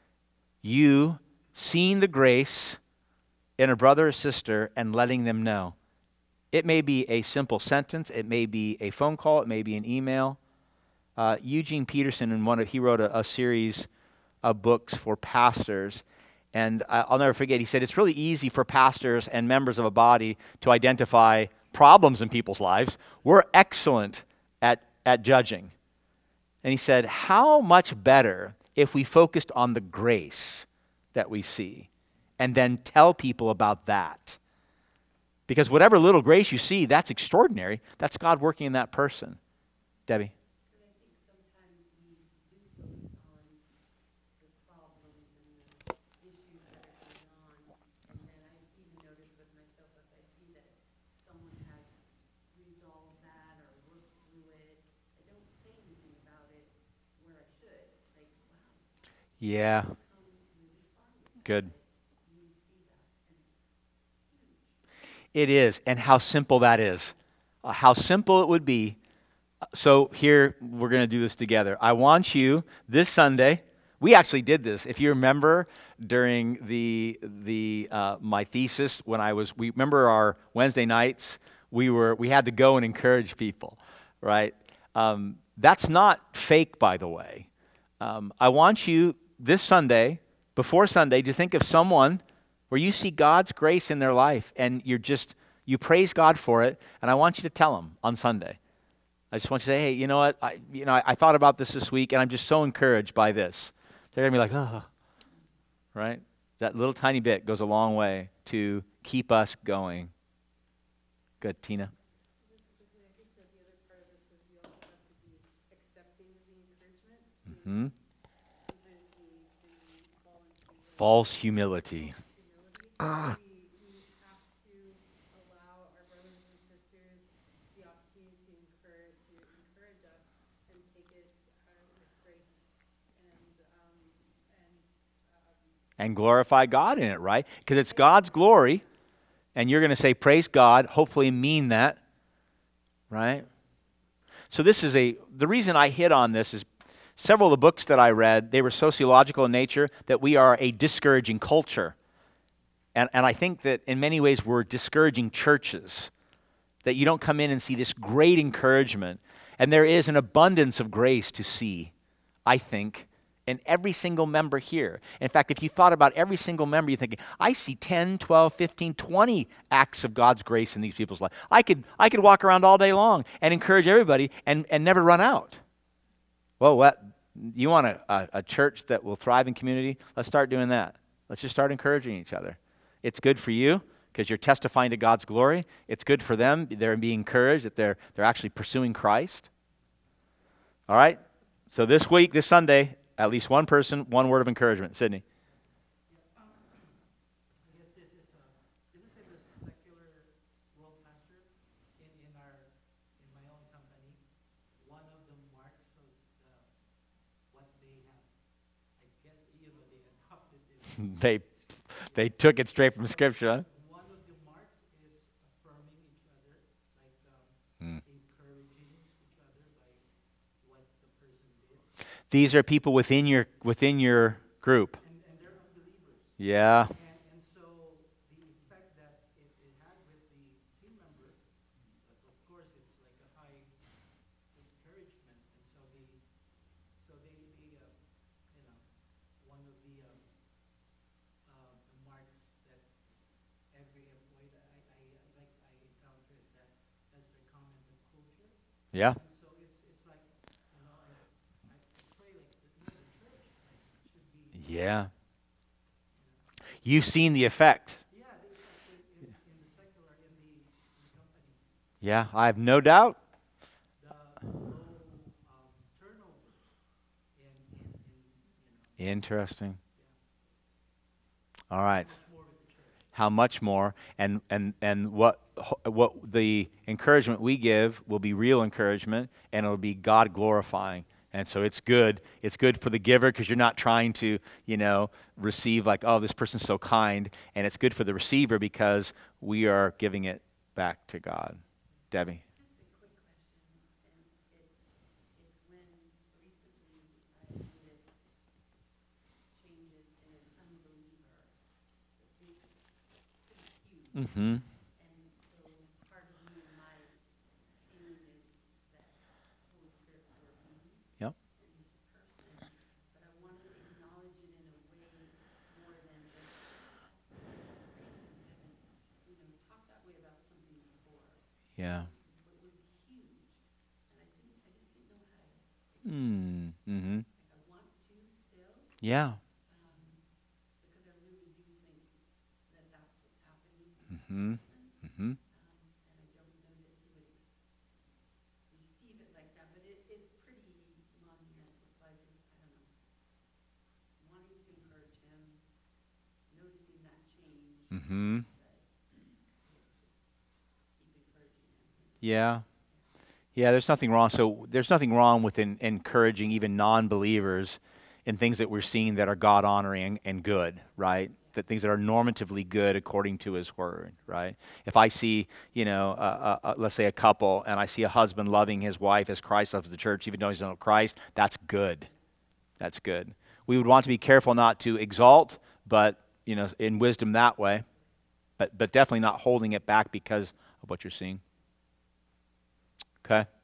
[SPEAKER 2] You seeing the grace in a brother or sister and letting them know. It may be a simple sentence. It may be a phone call. It may be an email. Uh, Eugene Peterson, in one of, he wrote a, a series of books for pastors. And I, I'll never forget, he said, it's really easy for pastors and members of a body to identify problems in people's lives. We're excellent at, at judging. And he said, how much better if we focused on the grace that we see and then tell people about that. Because whatever little grace you see, that's extraordinary. That's God working in that person. Debbie?
[SPEAKER 3] But I think sometimes we do focus on the problems and the issues that are going on. And then I even notice with myself, if I see that someone has resolved that or worked through it, I don't say anything about it where I should. Like, wow,
[SPEAKER 2] Yeah.
[SPEAKER 3] come and respond with that.
[SPEAKER 2] Good.
[SPEAKER 3] You see that, and it's huge.
[SPEAKER 2] It is, and how simple that is. Uh, how simple it would be. So here, we're going to do this together. I want you, this Sunday, we actually did this. If you remember during the the uh, my thesis, when I was, we remember our Wednesday nights, we were we had to go and encourage people, right? Um, that's not fake, by the way. Um, I want you this Sunday, before Sunday, to think of someone where you see God's grace in their life and you're just, you praise God for it, and I want you to tell them on Sunday. I just want you to say, hey, you know what, I, you know, I, I thought about this this week, and I'm just so encouraged by this. They're going to be like, oh, right? That little tiny bit goes a long way to keep us going. Good, Tina?
[SPEAKER 3] Specifically, I think that the other part of this is we also have to be accepting of the encouragement.
[SPEAKER 2] Hmm?
[SPEAKER 3] Sometimes we can fall into
[SPEAKER 2] False humility.
[SPEAKER 3] humility. We, we have to allow our brothers and sisters the opportunity to encourage, to encourage us and take it uh, with grace and, um, and, um,
[SPEAKER 2] And glorify God in it, right? Because it's God's glory, and you're going to say, praise God, hopefully mean that, right? So this is a, the reason I hit on this is several of the books that I read, they were sociological in nature, that we are a discouraging culture. And, and I think that in many ways we're discouraging churches, that you don't come in and see this great encouragement. And there is an abundance of grace to see, I think, in every single member here. In fact, if you thought about every single member, you're thinking, I see ten, twelve, fifteen, twenty acts of God's grace in these people's life. I could I could walk around all day long and encourage everybody and, and never run out. Well, what you want a, a, a church that will thrive in community? Let's start doing that. Let's just start encouraging each other. It's good for you because you're testifying to God's glory. It's good for them. They're being encouraged that they're they're actually pursuing Christ. All right? So this week, this Sunday, at least one person, one word of encouragement. Sydney.
[SPEAKER 7] I guess this is, uh, this is in the secular world, Pastor, in, in our, in my own company, one of the marks of the, what they have, I guess, you know, they adopted this.
[SPEAKER 2] They they took it straight from Scripture, huh?
[SPEAKER 7] One of the marks is affirming each other, like
[SPEAKER 2] Hmm.
[SPEAKER 7] um, encouraging each other by what the person did.
[SPEAKER 2] These are people within your within your group.
[SPEAKER 7] And, and they're unbelievers.
[SPEAKER 2] Yeah.
[SPEAKER 7] And, and so the effect that it, it had with the team members, of course, it's like a high encouragement. And so they, so they, they uh, you know, one of the, um, uh, the marks that every employee that I, I like I encounter is that that's their common culture.
[SPEAKER 2] Yeah.
[SPEAKER 7] And so it's it's like, you know, I, I pray like the, you know, the church like, should be.
[SPEAKER 2] Yeah. You've seen the effect.
[SPEAKER 7] Yeah, the effect in, in, in the secular, in the, in the company,
[SPEAKER 2] Yeah, I have no doubt.
[SPEAKER 7] the low um, turnover, in, in, in you know,
[SPEAKER 2] Interesting. All right.
[SPEAKER 7] much more with the church.
[SPEAKER 2] How much more, and and and what what the encouragement we give will be real encouragement, and it'll be God glorifying. And so it's good. It's good for the giver because you're not trying to, you know, receive like, oh, this person's so kind, and it's good for the receiver because we are giving it back to God. Debbie.
[SPEAKER 3] Just a quick question, and it's, it's when recently I noticed changes in an unbeliever, a big, pretty huge.
[SPEAKER 2] Mm-hmm.
[SPEAKER 3] And so part of me, my feeling is that Holy Spirit's working
[SPEAKER 2] Yep.
[SPEAKER 3] in this person, but I want to acknowledge it in a way more than just, "Oh, that's great. We haven't, you know, talked that way about something before."
[SPEAKER 2] Yeah.
[SPEAKER 3] It was huge, and I didn't, I just didn't know how to,
[SPEAKER 2] Mm. Mm-hmm.
[SPEAKER 3] like, I want to still,
[SPEAKER 2] Yeah.
[SPEAKER 3] um, because I really do think that that's what's happening in this
[SPEAKER 2] Mm-hmm.
[SPEAKER 3] person,
[SPEAKER 2] Mm-hmm.
[SPEAKER 3] um, and I don't know that he would ex- receive it like that, but it, it's pretty monumental, so I just, I don't know, wanting to encourage him, noticing that change,
[SPEAKER 2] Mm-hmm.
[SPEAKER 3] but, yeah, just keep encouraging him.
[SPEAKER 2] Yeah. Yeah, there's nothing wrong. So there's nothing wrong with in, encouraging even non-believers in things that we're seeing that are God-honoring and good, right? That things that are normatively good according to His Word, right? If I see, you know, uh, uh, uh, let's say a couple, and I see a husband loving his wife as Christ loves the church, even though he's not Christ, that's good. That's good. We would want to be careful not to exalt, but, you know, in wisdom that way, but but definitely not holding it back because of what you're seeing. Okay?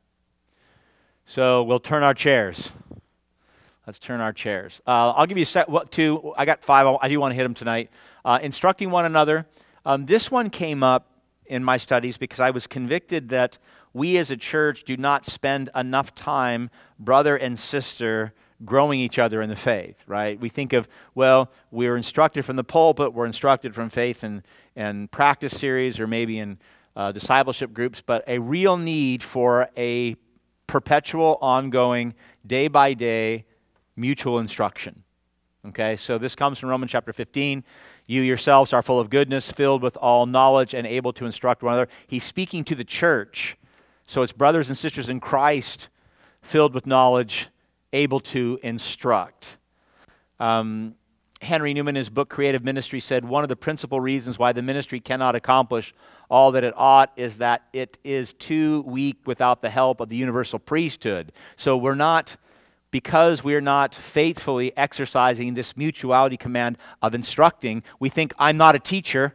[SPEAKER 2] So we'll turn our chairs. Let's turn our chairs. Uh, I'll give you a set, what, two. I got five. I do want to hit them tonight. Uh, instructing one another. Um, this one came up in my studies because I was convicted that we as a church do not spend enough time, brother and sister, growing each other in the faith, right? We think of, well, we're instructed from the pulpit, we're instructed from faith and, and practice series or maybe in uh, discipleship groups, but a real need for a perpetual, ongoing, day-by-day mutual instruction. Okay, so this comes from Romans chapter fifteen. You yourselves are full of goodness, filled with all knowledge, and able to instruct one another. He's speaking to the church. So it's brothers and sisters in Christ, filled with knowledge, able to instruct. Um, Henry Newman, in his book Creative Ministry, said one of the principal reasons why the ministry cannot accomplish all that it ought is that it is too weak without the help of the universal priesthood. So we're not, because we're not faithfully exercising this mutuality command of instructing, we think, I'm not a teacher,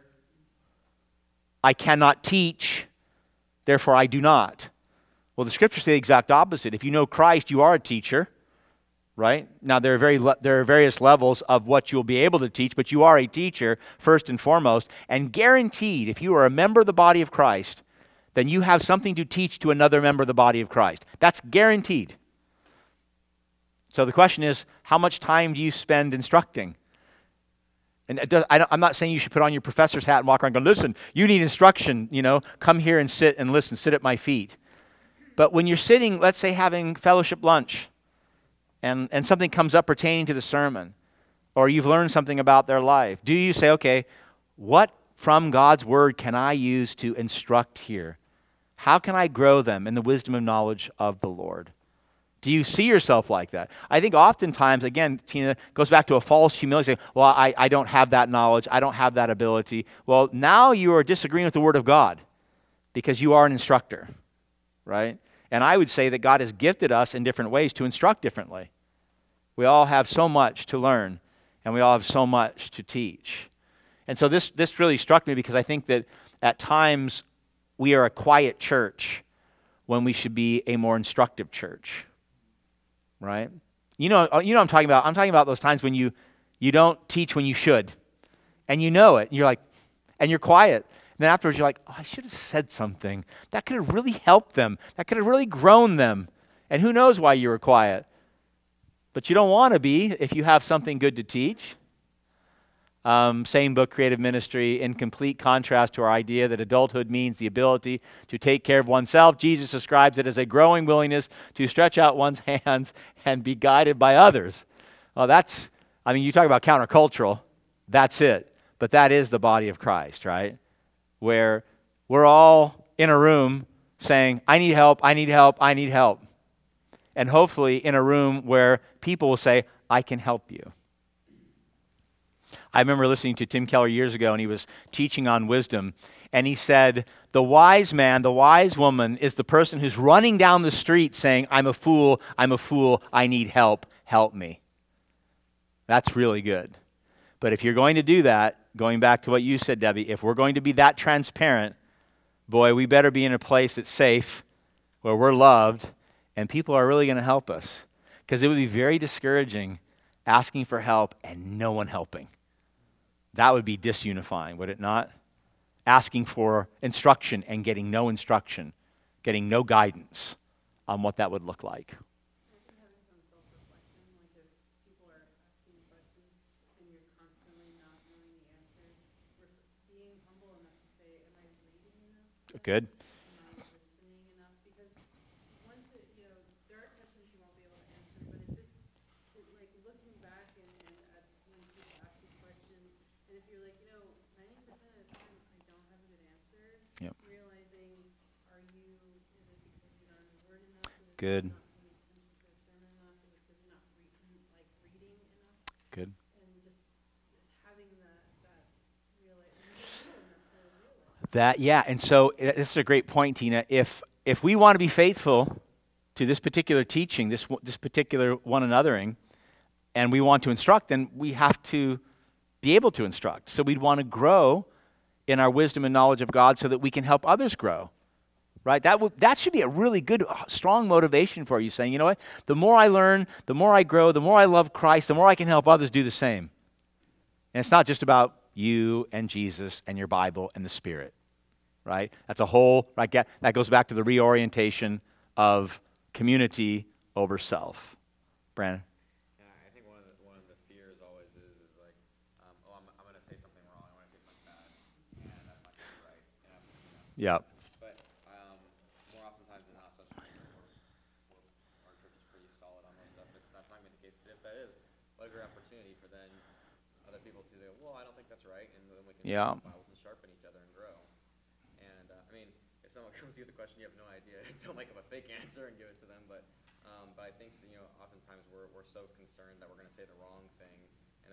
[SPEAKER 2] I cannot teach, therefore I do not. Well, the scriptures say the exact opposite. If you know Christ, you are a teacher. Right? Now, there are, very le- there are various levels of what you'll be able to teach, but you are a teacher, first and foremost. And guaranteed, if you are a member of the body of Christ, then you have something to teach to another member of the body of Christ. That's guaranteed. So the question is, how much time do you spend instructing? And it does, I don't, I'm not saying you should put on your professor's hat and walk around and go, listen, you need instruction, you know, come here and sit and listen, sit at my feet. But when you're sitting, let's say having fellowship lunch, And, and something comes up pertaining to the sermon, or you've learned something about their life, do you say, okay, what from God's word can I use to instruct here? How can I grow them in the wisdom and knowledge of the Lord? Do you see yourself like that? I think oftentimes, again, Tina, goes back to a false humility, saying, well, I, I don't have that knowledge, I don't have that ability. Well, now you are disagreeing with the word of God because you are an instructor, right? And I would say that God has gifted us in different ways to instruct differently. We all have so much to learn, and we all have so much to teach. And so this, this really struck me because I think that at times we are a quiet church when we should be a more instructive church, right? You know, you know what I'm talking about. I'm talking about those times when you, you don't teach when you should, and you know it, and you're like, and you're quiet. And then afterwards you're like, oh, I should have said something. That could have really helped them. That could have really grown them. And who knows why you were quiet. But you don't want to be if you have something good to teach. Um, same book, Creative Ministry, in complete contrast to our idea that adulthood means the ability to take care of oneself. Jesus describes it as a growing willingness to stretch out one's hands and be guided by others. Well, that's, I mean, you talk about countercultural, that's it. But that is the body of Christ, right? Where we're all in a room saying, I need help, I need help, I need help. And hopefully in a room where people will say, I can help you. I remember listening to Tim Keller years ago, and he was teaching on wisdom, and he said, the wise man, the wise woman is the person who's running down the street saying, I'm a fool, I'm a fool, I need help, help me. That's really good. But if you're going to do that, going back to what you said, Debbie, if we're going to be that transparent, boy, we better be in a place that's safe, where we're loved, and people are really going to help us. Because it would be very discouraging asking for help and no one helping. That would be disunifying, would it not? Asking for instruction and getting no instruction, getting no guidance on what that would look like.
[SPEAKER 3] Having some self-reflection, like if people are asking questions and you're constantly not knowing the answers, being humble enough to say, am I reading enough?
[SPEAKER 2] Good.
[SPEAKER 3] Am I listening enough? Because once it, you know, there are questions you won't be able to answer, but if it's it, like looking back and, and at when people ask you questions, and if you're like, you know, ninety percent of the time I don't have a good answer,
[SPEAKER 2] Yep.
[SPEAKER 3] realizing, are you, is it because you're not in the Word enough? Is it
[SPEAKER 2] Good.
[SPEAKER 3] because you're not paying attention to the sermon enough? Is it because you're not re- like reading enough?
[SPEAKER 2] Good.
[SPEAKER 3] And just having that, that realization.
[SPEAKER 2] That, yeah, and so uh, this is a great point, Tina. If if we want to be faithful to this particular teaching, this this particular one anothering, and we want to instruct, then we have to be able to instruct. So we'd want to grow in our wisdom and knowledge of God so that we can help others grow. Right? That w- that should be a really good, uh, strong motivation for you, saying, you know what? The more I learn, the more I grow, the more I love Christ, the more I can help others do the same. And it's not just about you and Jesus and your Bible and the Spirit. Right? That's a whole, right, that goes back to the reorientation of community over self. Brandon?
[SPEAKER 6] Yeah, I think one of the, one of the fears always is, is like, um, oh, I'm, I'm going to say something wrong, I'm going to say something bad, and that's not going to be right. And, you know,
[SPEAKER 2] Yeah.
[SPEAKER 6] but um, more oftentimes than not, especially we're, we're, our church is pretty solid on most stuff, it's, that's not going to be the case. But if that is, what a great opportunity for then other people to go, well, I don't think that's right, and then we can
[SPEAKER 2] Yeah.
[SPEAKER 6] Bibles and sharpen each other and grow. And uh, I mean, if someone comes to you with a question you have no idea, don't make up a fake answer and give it to them. But um, but I think that, you know, oftentimes we're we're so concerned that we're going to say the wrong thing, and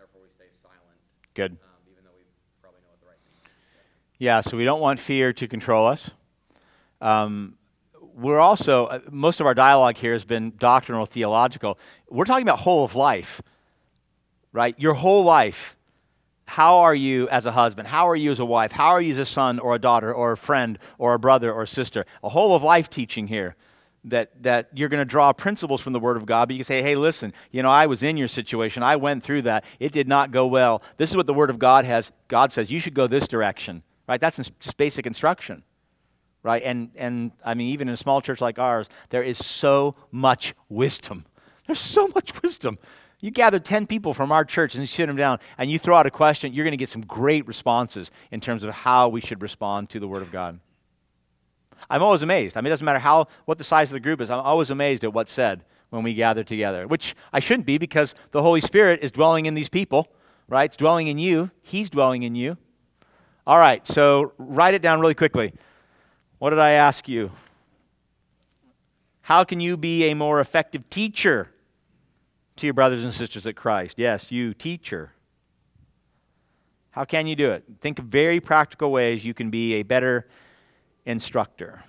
[SPEAKER 6] therefore we stay silent,
[SPEAKER 2] Good.
[SPEAKER 6] um, even though we probably know what the right thing is to say.
[SPEAKER 2] Yeah, so we don't want fear to control us. Um, we're also, uh, most of our dialogue here has been doctrinal, theological. We're talking about whole of life, right? Your whole life. How are you as a husband? How are you as a wife? How are you as a son or a daughter or a friend or a brother or a sister? A whole of life teaching here that, that you're going to draw principles from the Word of God, but you can say, hey, listen, you know, I was in your situation. I went through that. It did not go well. This is what the Word of God has. God says, you should go this direction, right? That's just basic instruction, right? And, and I mean, even in a small church like ours, there is so much wisdom. There's so much wisdom. You gather ten people from our church and you sit them down and you throw out a question, you're going to get some great responses in terms of how we should respond to the Word of God. I'm always amazed. I mean, it doesn't matter how what the size of the group is. I'm always amazed at what's said when we gather together, which I shouldn't be because the Holy Spirit is dwelling in these people, right? It's dwelling in you. He's dwelling in you. All right, so write it down really quickly. What did I ask you? How can you be a more effective teacher to your brothers and sisters at Christ? Yes, you, teacher. How can you do it? Think of very practical ways you can be a better instructor.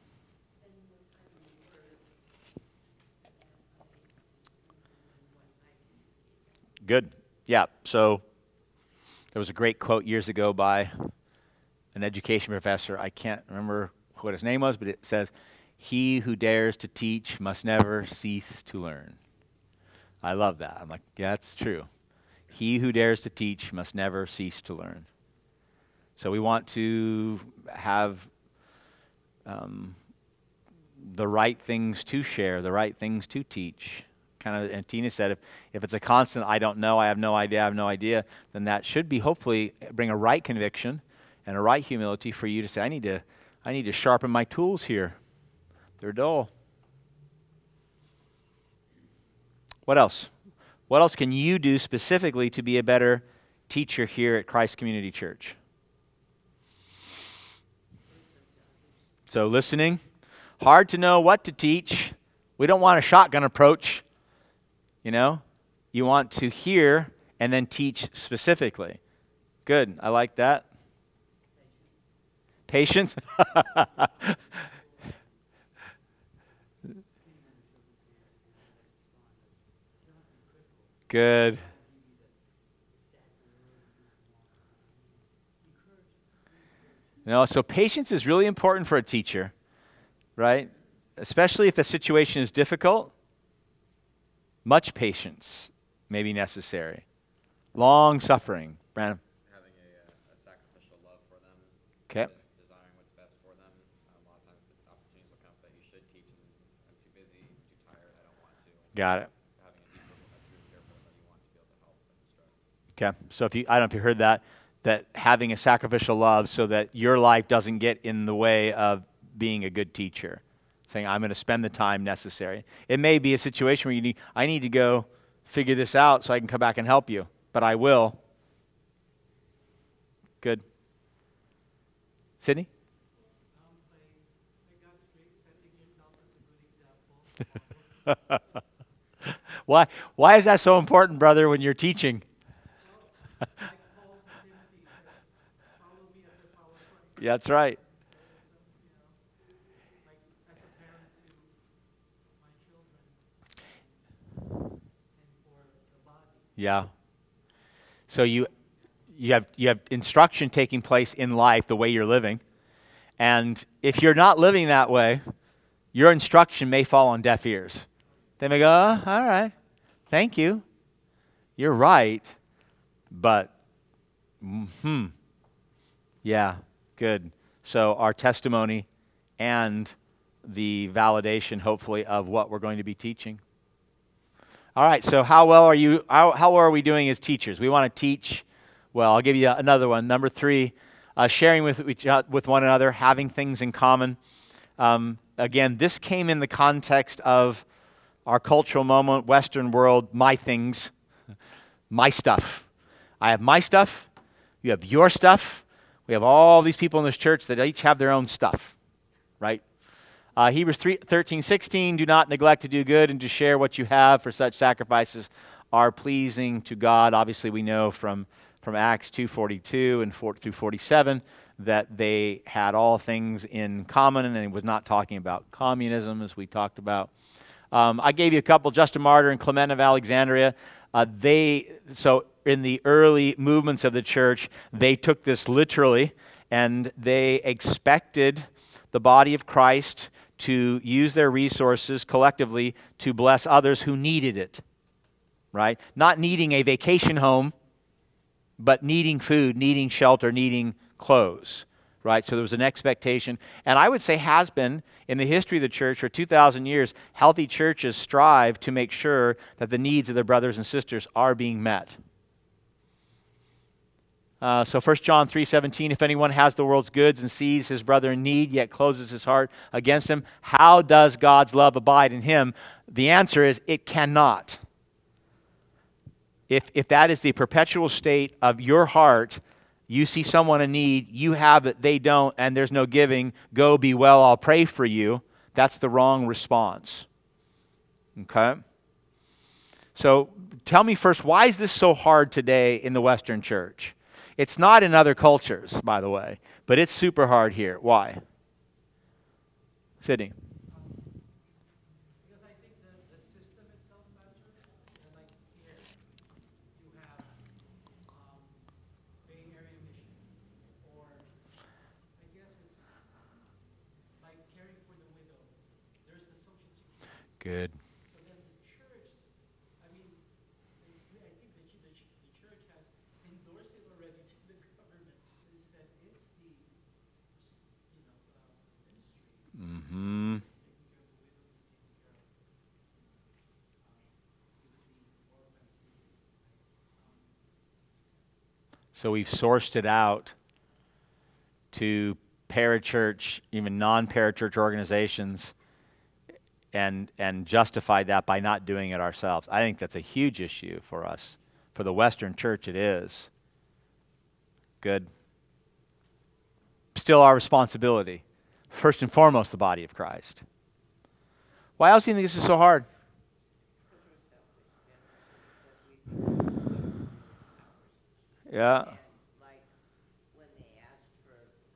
[SPEAKER 2] Good. Yeah, so there was a great quote years ago by an education professor. I can't remember what his name was, but it says, "He who dares to teach must never cease to learn." I love that. I'm like, yeah, that's true. He who dares to teach must never cease to learn. So we want to have um, the right things to share, the right things to teach. Kind of, and Tina said, if, if it's a constant, I don't know, I have no idea, I have no idea, then that should be hopefully bring a right conviction and a right humility for you to say, I need to, I need to sharpen my tools here. They're dull. What else? What else can you do specifically to be a better teacher here at Christ Community Church? So listening. Hard to know what to teach. We don't want a shotgun approach. You know? You want to hear and then teach specifically. Good. I like that. Patience. Good. You know, so patience is really important for a teacher, right? Especially if the situation is difficult. Much patience may be necessary. Long suffering. Brandon.
[SPEAKER 6] Having a, uh, a sacrificial love for them.
[SPEAKER 2] Okay.
[SPEAKER 6] des- Desiring what's best for them. Um, a lot of times the opportunities will come that you should teach and I'm too busy, too tired, I don't want to.
[SPEAKER 2] Got it.
[SPEAKER 6] Having a deeper, a true care for them that you want to be able to help and instruct.
[SPEAKER 2] Okay. So if you, I don't know if you heard that, that having a sacrificial love so that your life doesn't get in the way of being a good teacher. Saying, I'm going to spend the time necessary. It may be a situation where you need, I need to go figure this out so I can come back and help you, but I will. Good. Sydney?
[SPEAKER 7] Um, by, by God's grace, setting yourself as a good example.
[SPEAKER 2] Why, why is that so important, brother, when you're teaching?
[SPEAKER 7] Like Paul to Timothy said, follow me as I follow Christ.
[SPEAKER 2] Yeah, that's right.
[SPEAKER 7] You know, like as a parent to my children and for the body.
[SPEAKER 2] Yeah. So you you have you have instruction taking place in life the way you're living. And if you're not living that way, your instruction may fall on deaf ears. They may go, oh, all right, thank you. You're right. But, hmm, yeah, good. So our testimony and the validation, hopefully, of what we're going to be teaching. All right, so how well are you, how, how well are we doing as teachers? We want to teach, well, I'll give you another one. Number three, uh, sharing with, each, uh, with one another, having things in common. Um, again, this came in the context of our cultural moment, Western world, my things, my stuff. I have my stuff, you have your stuff. We have all these people in this church that each have their own stuff, right? Uh, Hebrews three, thirteen, sixteen, do not neglect to do good and to share what you have, for such sacrifices are pleasing to God. Obviously, we know from, from Acts two forty-two and four through forty-seven that they had all things in common, and it was not talking about communism, as we talked about. Um, I gave you a couple, Justin Martyr and Clement of Alexandria. Uh, they so in the early movements of the church, they took this literally, and they expected the body of Christ to use their resources collectively to bless others who needed it, right? Not needing a vacation home, but needing food, needing shelter, needing clothes, right? So there was an expectation, and I would say has been in the history of the church for two thousand years. Healthy churches strive to make sure that the needs of their brothers and sisters are being met. Uh, so First John three seventeen, if anyone has the world's goods and sees his brother in need, yet closes his heart against him, how does God's love abide in him? The answer is it cannot. If, if that is the perpetual state of your heart, you see someone in need, you have it, they don't, and there's no giving, go be well, I'll pray for you, that's the wrong response. Okay? So tell me first, why is this so hard today in the Western church? It's not in other cultures, by the way, but it's super hard here. Why? Sydney.
[SPEAKER 7] Because I think the, the system itself, Pastor, and like here, you have um, Bay Area Mission, or I guess it's like caring for the widow. There's the Social Security.
[SPEAKER 2] Good.
[SPEAKER 7] So then the church, I mean, basically, I think the, ch- the, ch- the church has endorsed it already to the government. Is that it's the, you know, uh, ministry.
[SPEAKER 2] Mm-hmm. So we've sourced it out to parachurch, even non-parachurch organizations, and and justified that by not doing it ourselves. I think that's a huge issue for us. For the Western church, it is. Good. Still our responsibility. First and foremost, the body of Christ. Why else do you think this is so hard? Yeah.
[SPEAKER 8] And like when they asked for,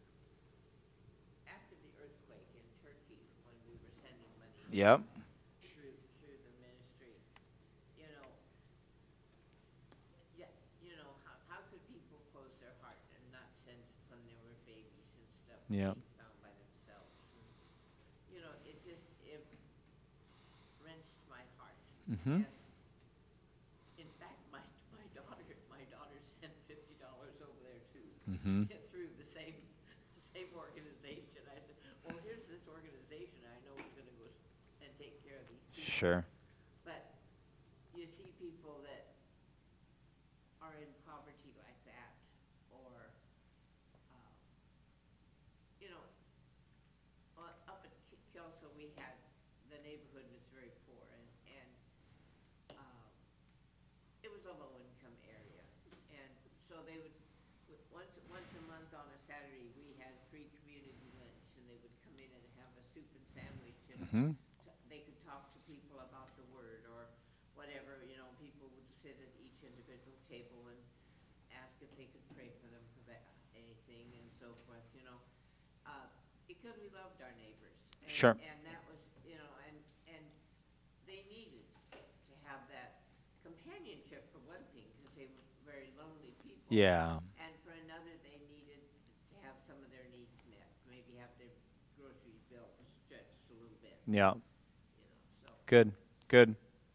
[SPEAKER 8] after the earthquake in Turkey, when we were sending money
[SPEAKER 2] Yep.
[SPEAKER 8] through, through the ministry, you know, yeah, you know, how, how could people close their heart and not send it when they were babies and stuff? that
[SPEAKER 2] Yep.
[SPEAKER 8] they found by themselves. And, you know, it just, it wrenched my heart.
[SPEAKER 2] Mm-hmm.
[SPEAKER 8] And in fact, my, my daughter, my daughter sent fifty dollars over there too.
[SPEAKER 2] Mm-hmm.
[SPEAKER 8] Through the same, the same organization. I said, well, here's this organization, I know it's gonna go s- and take care of these people.
[SPEAKER 2] Sure.
[SPEAKER 8] But you see people that are in poverty like that, or, um, you know, uh, up at K- Kelso, we had, the neighborhood was very poor, and, and, um, it was a low-income area. And so they would, w- once, once a month on a Saturday, we had free community lunch, and they would come in and have a soup and sandwich, and
[SPEAKER 2] Mm-hmm.
[SPEAKER 8] t- they could talk to people about the word or whatever, you know, people would sit at each individual table and ask if they could pray for them for that, anything and so forth, you know. Uh, because we loved our neighbors. And,
[SPEAKER 2] Sure.
[SPEAKER 8] And that was, you know, and, and they needed to have that companionship for one thing, because they were very lonely people.
[SPEAKER 2] Yeah.
[SPEAKER 8] And for another, they needed to have some of their needs met, maybe have their grocery bill stretched a little bit,
[SPEAKER 2] Yeah.
[SPEAKER 8] you know, so.
[SPEAKER 2] Good. Good.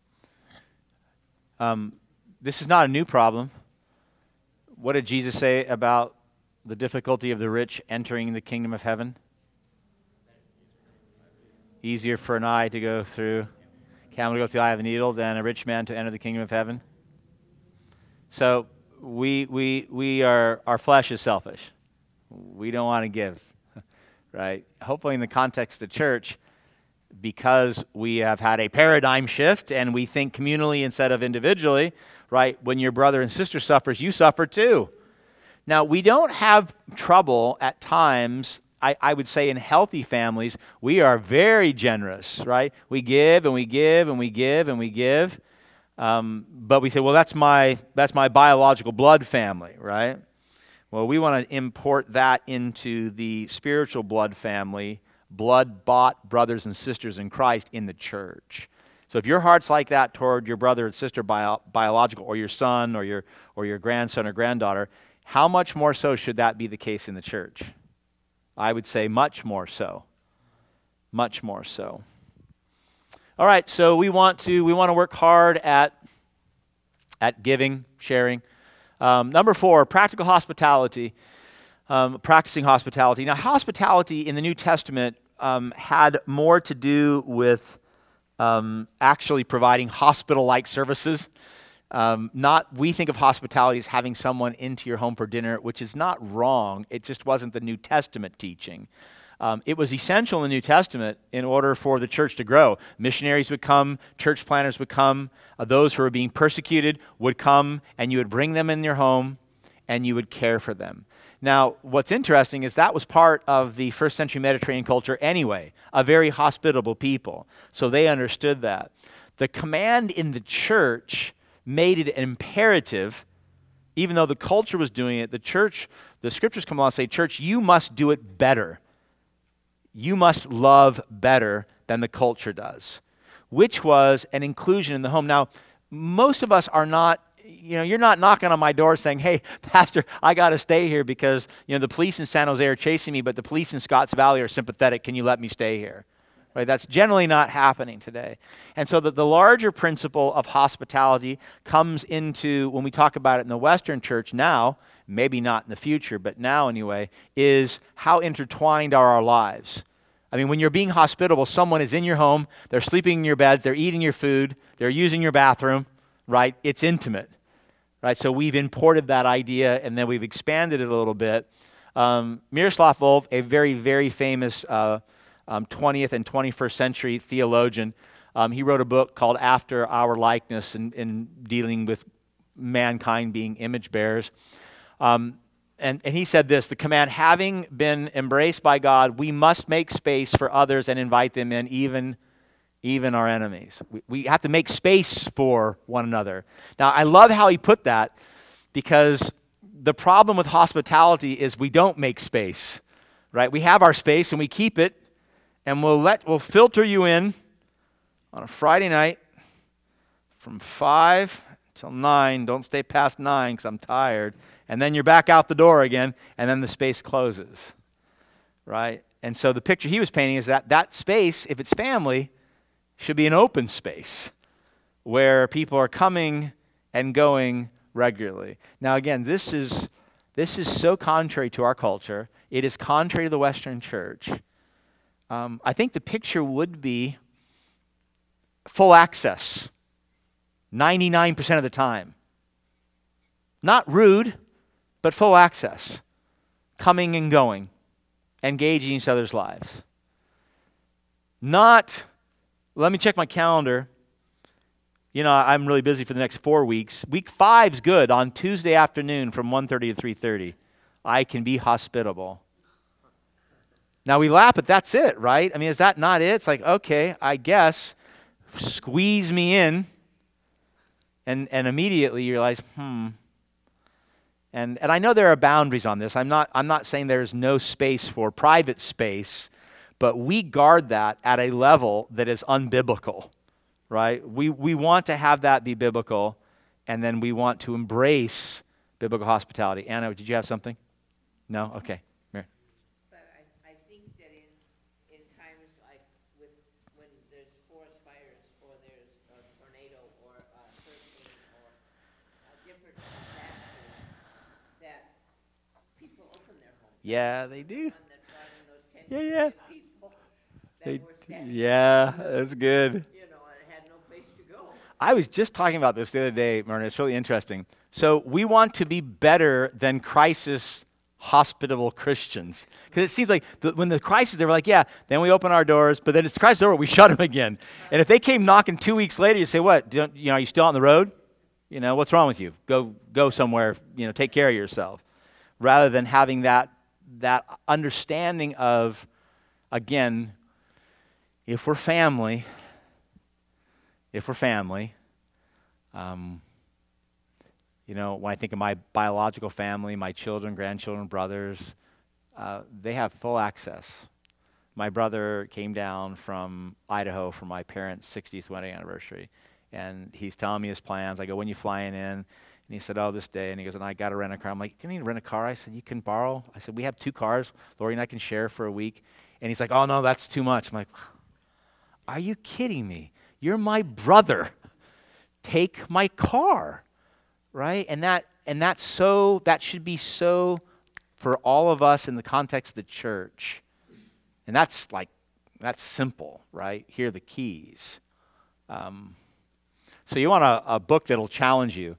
[SPEAKER 2] Um, this is not a new problem. What did Jesus say about the difficulty of the rich entering the kingdom of heaven? Easier for an eye to go through, camel to go through the eye of the needle than a rich man to enter the kingdom of heaven. So we we we are our flesh is selfish. We don't want to give, right? Hopefully, in the context of the church, because we have had a paradigm shift and we think communally instead of individually, right? When your brother and sister suffers, you suffer too. Now, we don't have trouble at times, I, I would say in healthy families, we are very generous, right? We give and we give and we give and we give. Um, but we say, well, that's my that's my biological blood family, right? Well, we want to import that into the spiritual blood family, blood-bought brothers and sisters in Christ in the church. So if your heart's like that toward your brother and sister bio, biological, or your son, or your or your grandson or granddaughter, how much more so should that be the case in the church? I would say much more so. Much more so. All right, so we want to we want to work hard at at giving, sharing. Um, number four, practical hospitality, um, practicing hospitality. Now, hospitality in the New Testament um, had more to do with um, actually providing hospital-like services. Um, not we think of hospitality as having someone into your home for dinner, which is not wrong. It just wasn't the New Testament teaching. Um, it was essential in the New Testament in order for the church to grow. Missionaries would come, church planters would come, uh, those who were being persecuted would come, and you would bring them in your home, and you would care for them. Now, what's interesting is that was part of the first century Mediterranean culture anyway, a very hospitable people. So they understood that. The command in the church made it imperative, even though the culture was doing it, the church, the scriptures come along and say, church, you must do it better. You must love better than the culture does, which was an inclusion in the home. Now, most of us are not, you know, you're not knocking on my door saying, hey, Pastor, I got to stay here because, you know, the police in San Jose are chasing me, but the police in Scotts Valley are sympathetic. Can you let me stay here? Right? That's generally not happening today. And so the, the larger principle of hospitality comes into, when we talk about it in the Western church now, maybe not in the future, but now anyway, is how intertwined are our lives. I mean, when you're being hospitable, someone is in your home, they're sleeping in your bed, they're eating your food, they're using your bathroom, right? It's intimate, right? So we've imported that idea, and then we've expanded it a little bit. Um, Miroslav Volf, a very, very famous uh, um, twentieth and twenty-first century theologian, um, he wrote a book called After Our Likeness, in, in dealing with mankind being image bearers. Um, and, and he said this, the command, having been embraced by God, we must make space for others and invite them in, even, even our enemies. We, we have to make space for one another. Now, I love how he put that, because the problem with hospitality is we don't make space, right? We have our space and we keep it, and we'll let we'll filter you in on a Friday night from five till nine. Don't stay past nine because I'm tired. And then you're back out the door again, and then the space closes, right? And so the picture he was painting is that that space, if it's family, should be an open space where people are coming and going regularly. Now, again, this is this is so contrary to our culture. It is contrary to the Western church. Um, I think the picture would be full access, ninety-nine percent of the time. Not rude, but full access, coming and going, engaging each other's lives. Not, let me check my calendar. You know, I'm really busy for the next four weeks. Week five's good. On Tuesday afternoon from one thirty to three thirty, I can be hospitable. Now we laugh, but that's it, right? I mean, is that not it? It's like, okay, I guess, squeeze me in, and and immediately you realize, hmm. And and I know there are boundaries on this. I'm not I'm not saying there's no space for private space, but we guard that at a level that is unbiblical, right? We we want to have that be biblical, and then we want to embrace biblical hospitality. Anna, did you have something? No? Okay. Mary.
[SPEAKER 8] But I, I think that in, in times like with when there's forest fires or there's a tornado or a hurricane or uh, different disasters, that people open their homes.
[SPEAKER 2] Yeah, they do.
[SPEAKER 8] One that brought in those ten
[SPEAKER 2] Yeah, yeah.
[SPEAKER 8] people that
[SPEAKER 2] They,
[SPEAKER 8] were standing,
[SPEAKER 2] yeah, that's good.
[SPEAKER 8] you know, and had no place to go.
[SPEAKER 2] I was just talking about this the other day, Myrna. It's really interesting. So we want to be better than crisis hospitable Christians. Because it seems like the, when the crisis, they were like, yeah, then we open our doors, but then it's the crisis over, we shut them again. And if they came knocking two weeks later, you say, what, don't, you know, are you still on the road? You know, what's wrong with you? Go go somewhere, you know, take care of yourself. Rather than having that that understanding of, again, if we're family, if we're family, Um, you know, when I think of my biological family, my children, grandchildren, brothers, uh, they have full access. My brother came down from Idaho for my parents' sixtieth wedding anniversary, and he's telling me his plans. I go, when you flying in? And he said, oh, this day. And he goes, and I got to rent a car. I'm like, you need to rent a car? I said, you can borrow. I said, we have two cars. Lori and I can share for a week. And he's like, oh, no, that's too much. I'm like, are you kidding me? You're my brother. Take my car, right? And that and that's so, that should be so for all of us in the context of the church. And that's like, that's simple, right? Here are the keys. Um, so you want a, a book that'll challenge you.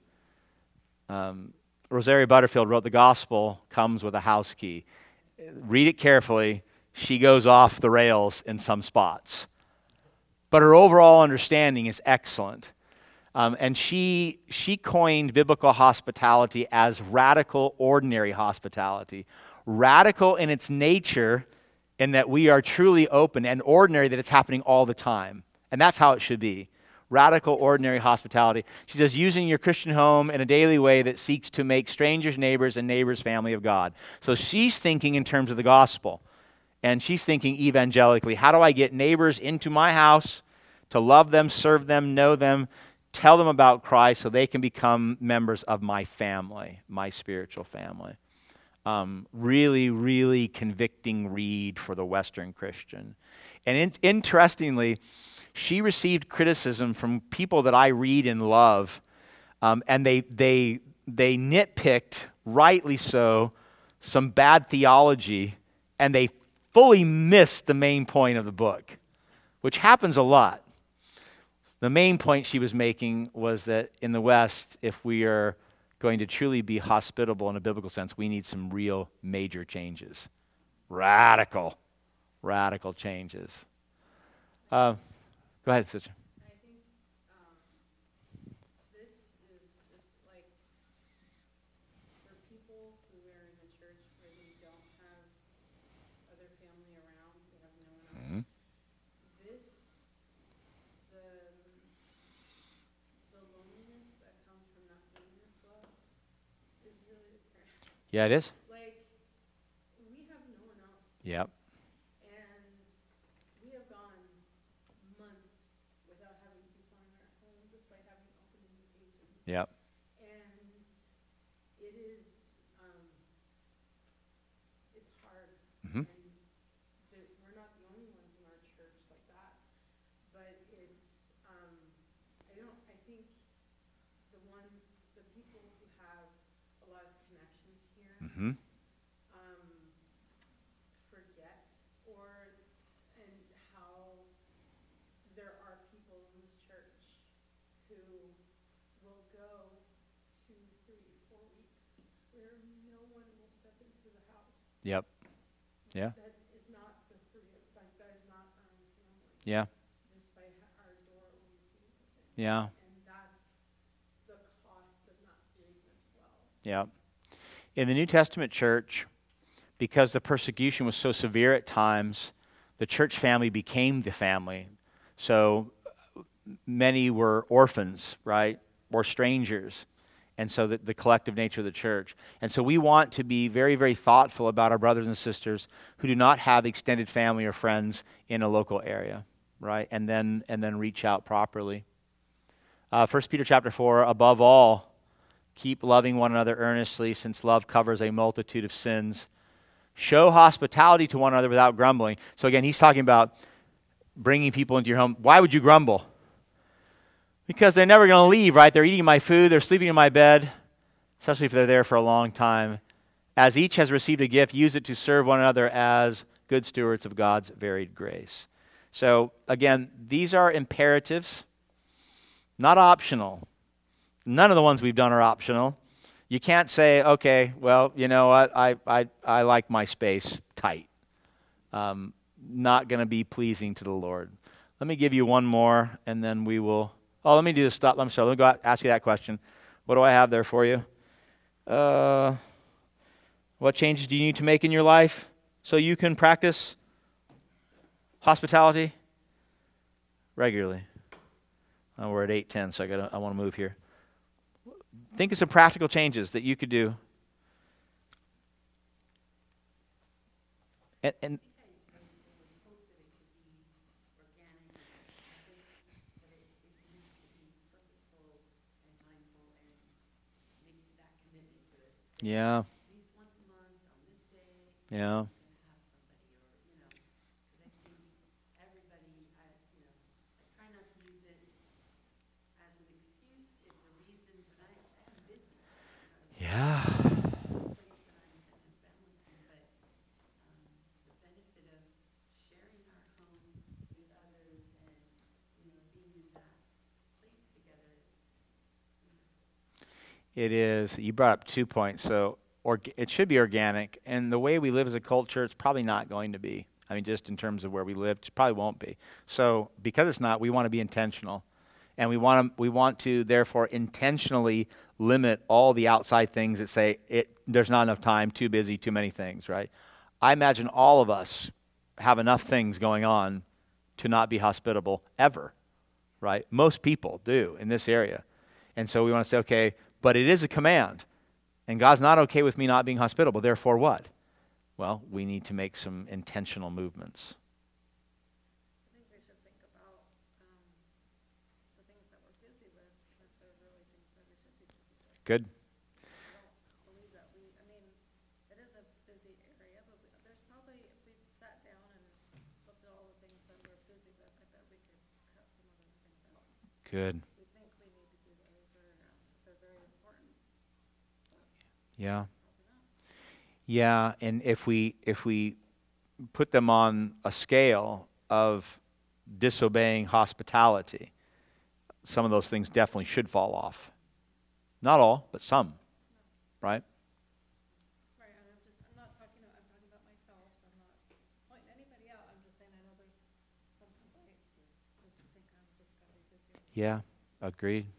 [SPEAKER 2] Um, Rosaria Butterfield wrote, The Gospel Comes with a House Key. Read it carefully. She goes off the rails in some spots. But her overall understanding is excellent. Um, and she she coined biblical hospitality as radical, ordinary hospitality. Radical in its nature, in that we are truly open, and ordinary that it's happening all the time. And that's how it should be. Radical, ordinary hospitality. She says, using your Christian home in a daily way that seeks to make strangers neighbors and neighbors family of God. So she's thinking in terms of the gospel. And she's thinking evangelically. How do I get neighbors into my house to love them, serve them, know them, tell them about Christ so they can become members of my family, my spiritual family? Um, really, really convicting read for the Western Christian. And in, interestingly, she received criticism from people that I read and love, um, and they they they nitpicked, rightly so, some bad theology, and they fully missed the main point of the book, which happens a lot. The main point she was making was that in the West, if we are going to truly be hospitable in a biblical sense, we need some real major changes. Radical, radical changes. Uh, go ahead, Sister.
[SPEAKER 3] I think um, this is just like for people who are in a church where they don't have other family around, they have no one else.
[SPEAKER 2] Mm-hmm.
[SPEAKER 3] This, the the loneliness that comes from not being this well is really apparent.
[SPEAKER 2] Yeah, it is.
[SPEAKER 3] Like, we have no one else.
[SPEAKER 2] Yep.
[SPEAKER 3] And we have gone months without having people in our home just by having open invitations.
[SPEAKER 2] Yep.
[SPEAKER 3] And it is, um, it's hard.
[SPEAKER 2] Mm-hmm.
[SPEAKER 3] And the, we're not the only ones in our church like that. But it's, um, I don't, I think the ones, the people who have a lot of connections here,
[SPEAKER 2] Mm-hmm.
[SPEAKER 3] um, forget or and how there are people in this church who will go two, three, four weeks where no one will step into the house.
[SPEAKER 2] Yep. Yeah.
[SPEAKER 3] That is not the three of like that is not our own family.
[SPEAKER 2] Yeah.
[SPEAKER 3] Just by ha- our door always being open.
[SPEAKER 2] Yeah.
[SPEAKER 3] And that's the cost of not doing this well.
[SPEAKER 2] Yeah. In the New Testament church, because the persecution was so severe at times, the church family became the family. So many were orphans, right, or strangers. And so the, the collective nature of the church. And so we want to be very, very thoughtful about our brothers and sisters who do not have extended family or friends in a local area, right, and then and then reach out properly. Uh, First Peter chapter four, above all, keep loving one another earnestly, since love covers a multitude of sins. Show hospitality to one another without grumbling. So again, he's talking about bringing people into your home. Why would you grumble? Because they're never going to leave, right? They're eating my food, they're sleeping in my bed, especially if they're there for a long time. As each has received a gift, use it to serve one another as good stewards of God's varied grace. So again, these are imperatives, not optional. None of the ones we've done are optional. You can't say, okay, well, you know what, I I, I like my space tight. Um, not going to be pleasing to the Lord. Let me give you one more, and then we will... Oh, let me do this. Stop. I'm sorry. Let me go out, ask you that question. What do I have there for you? Uh, what changes do you need to make in your life so you can practice hospitality regularly? Oh, we're at eight ten, so I got. I want to move here. Think of some practical changes that you could do. And, and yeah. Yeah. Yeah. It is. You brought up two points. So org- it should be organic. And the way we live as a culture, it's probably not going to be. I mean, just in terms of where we live, it probably won't be. So because it's not, we want to be intentional. And we want to, we want to therefore intentionally limit all the outside things that say it, there's not enough time, too busy, too many things, right? I imagine all of us have enough things going on to not be hospitable ever, right? Most people do in this area. And so we want to say, okay, but it is a command. And God's not okay with me not being hospitable. Therefore what? Well, we need to make some intentional movements.
[SPEAKER 5] I think we should think about um, the things that we're busy with, if they're really things that we should be busy with.
[SPEAKER 2] Good.
[SPEAKER 5] I don't believe that we, I mean, it is a busy area, but we, there's probably, if we sat down and looked at all the things that we're busy with, I bet we could cut some of those things out.
[SPEAKER 2] Good.
[SPEAKER 5] We think we need to do those, or uh, they're very important,
[SPEAKER 2] Yeah.
[SPEAKER 5] probably not.
[SPEAKER 2] Yeah, and if we if we put them on a scale of disobeying hospitality, some of those things definitely should fall off. Not all, but some, right?
[SPEAKER 5] Right, and I'm just, I'm not talking, I'm talking about myself, so I'm not pointing anybody out, I'm just saying, I know there's, sometimes I just think I'm just gotta be busy.
[SPEAKER 2] Yeah, agreed.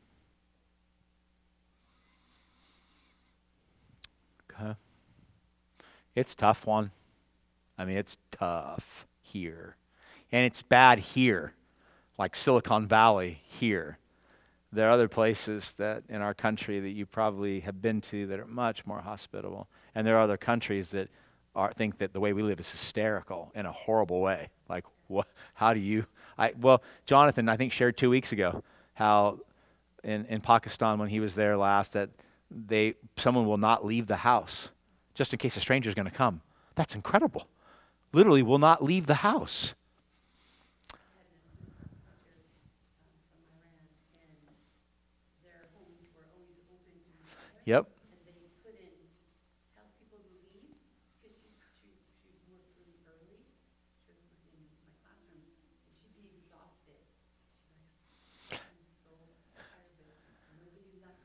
[SPEAKER 2] Okay. It's a tough one. I mean, it's tough here. And it's bad here, like Silicon Valley here. There are other places that in our country that you probably have been to that are much more hospitable. And there are other countries that are, think that the way we live is hysterical in a horrible way. Like, what? How do you? I well, Jonathan, I think shared two weeks ago how in in Pakistan when he was there last that they someone will not leave the house just in case a stranger is going to come. That's incredible. Literally, will not leave the house. Yep.
[SPEAKER 3] And they couldn't tell people to leave because she, she, she worked really early. She was working in my classroom, and she'd be exhausted. She'd be like, I'm so tired, but nobody left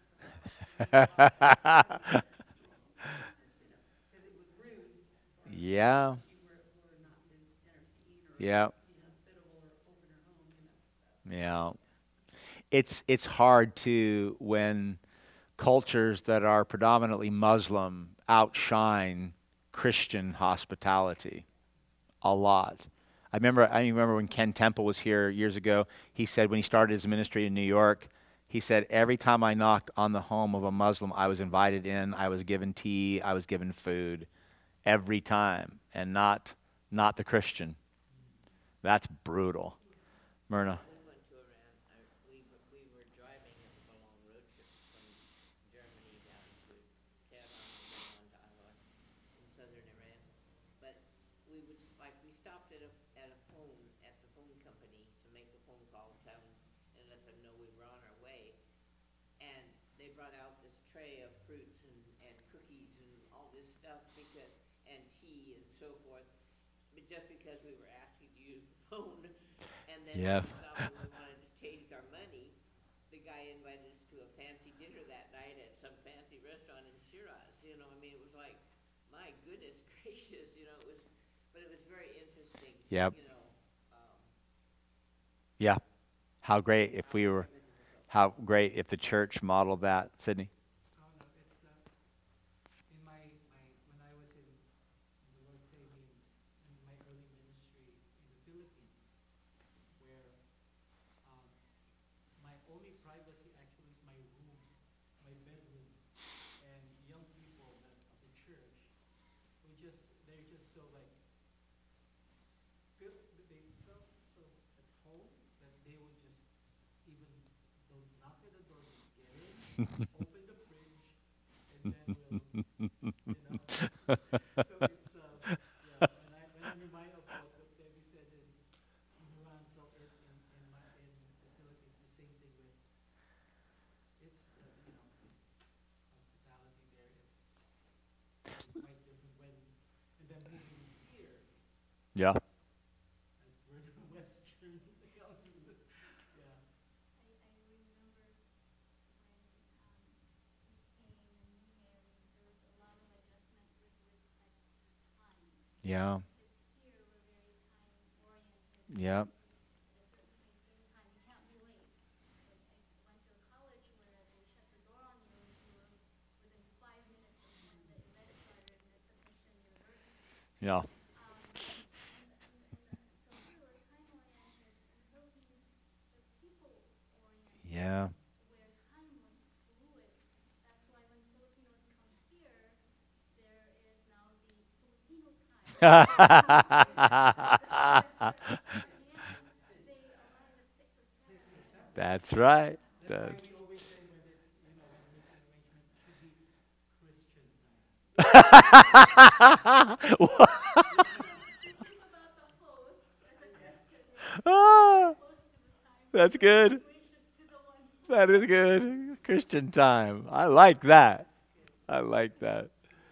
[SPEAKER 3] till because it was rude.
[SPEAKER 2] Yeah.
[SPEAKER 3] You were, were not to entertain or
[SPEAKER 2] Yeah.
[SPEAKER 3] be hospitable or open her home, you know. So.
[SPEAKER 2] Yeah. It's it's hard to when cultures that are predominantly Muslim outshine Christian hospitality a lot. I remember I remember when Ken Temple was here years ago, he said when he started his ministry in New York, he said every time I knocked on the home of a Muslim, I was invited in, I was given tea, I was given food every time, and not not the Christian. That's brutal. Myrna.
[SPEAKER 8] We went to Iran, uh, we, were- we were driving, it was a long road trip from Germany down to Tehran and then on to Ahvaz in southern Iran. But we would, s- like, we stopped at a, at a phone, at the phone company to make a phone call, tell them, and let them know we were on our way. And they brought out this tray of fruits and, and cookies and all this stuff because, and tea and so forth, but just because we were asking to use the phone. And then
[SPEAKER 2] Yeah.
[SPEAKER 8] we stopped and we wanted to change our money. The guy invited us to a fancy dinner that night at some fancy restaurant in Shiraz. You know, I mean, it was like, my goodness gracious, you know, it was, but it was very interesting.
[SPEAKER 2] Yep.
[SPEAKER 8] You know, um,
[SPEAKER 2] Yeah. How great if we were how great if the church modeled that, Sydney.
[SPEAKER 7] Oh, no, it's, uh, in my, my, when I was in, in the Lord saved me in, in my early ministry in the Philippines, where, um, my only privacy actually is my room, my bedroom. open the fridge, and then we'll, you know. So it's, um, yeah, and I, and I'm reminded of what Debbie said in, in New Hampshire, in, in, in, my, in the Philippines, the same thing with, it's, uh, you know, hospitality there, it's quite different when, and then moving here,
[SPEAKER 2] Yeah.
[SPEAKER 7] as we're the Western, yeah.
[SPEAKER 3] I, I remember when um, he came and we married, there was a lot of adjustment with respect to time.
[SPEAKER 2] Yeah.
[SPEAKER 3] Because here we're very time oriented.
[SPEAKER 2] Yeah.
[SPEAKER 3] At a certain place, certain time, you can't be late. But I went to a college where they shut the door on you if you were within five minutes of when the event started, and it's a Christian university.
[SPEAKER 2] Yeah.
[SPEAKER 3] Um, and, and, and, uh, so here we're time oriented, in the Philippines, they're people oriented.
[SPEAKER 2] Yeah.
[SPEAKER 3] Where time was fluid. That's why when Filipinos come here, there is now the Filipino time. They arrive at six or seven.
[SPEAKER 2] That's right.
[SPEAKER 7] That's
[SPEAKER 2] That's
[SPEAKER 7] why we always say when it's, you know, when we're making arrangements, it should be Christian time.
[SPEAKER 3] Think about the host as a Christian.
[SPEAKER 2] Ah,
[SPEAKER 3] Close to the time.
[SPEAKER 2] that's good.
[SPEAKER 3] Gracious to the one who
[SPEAKER 2] That is good. Christian time. I like that. I like that.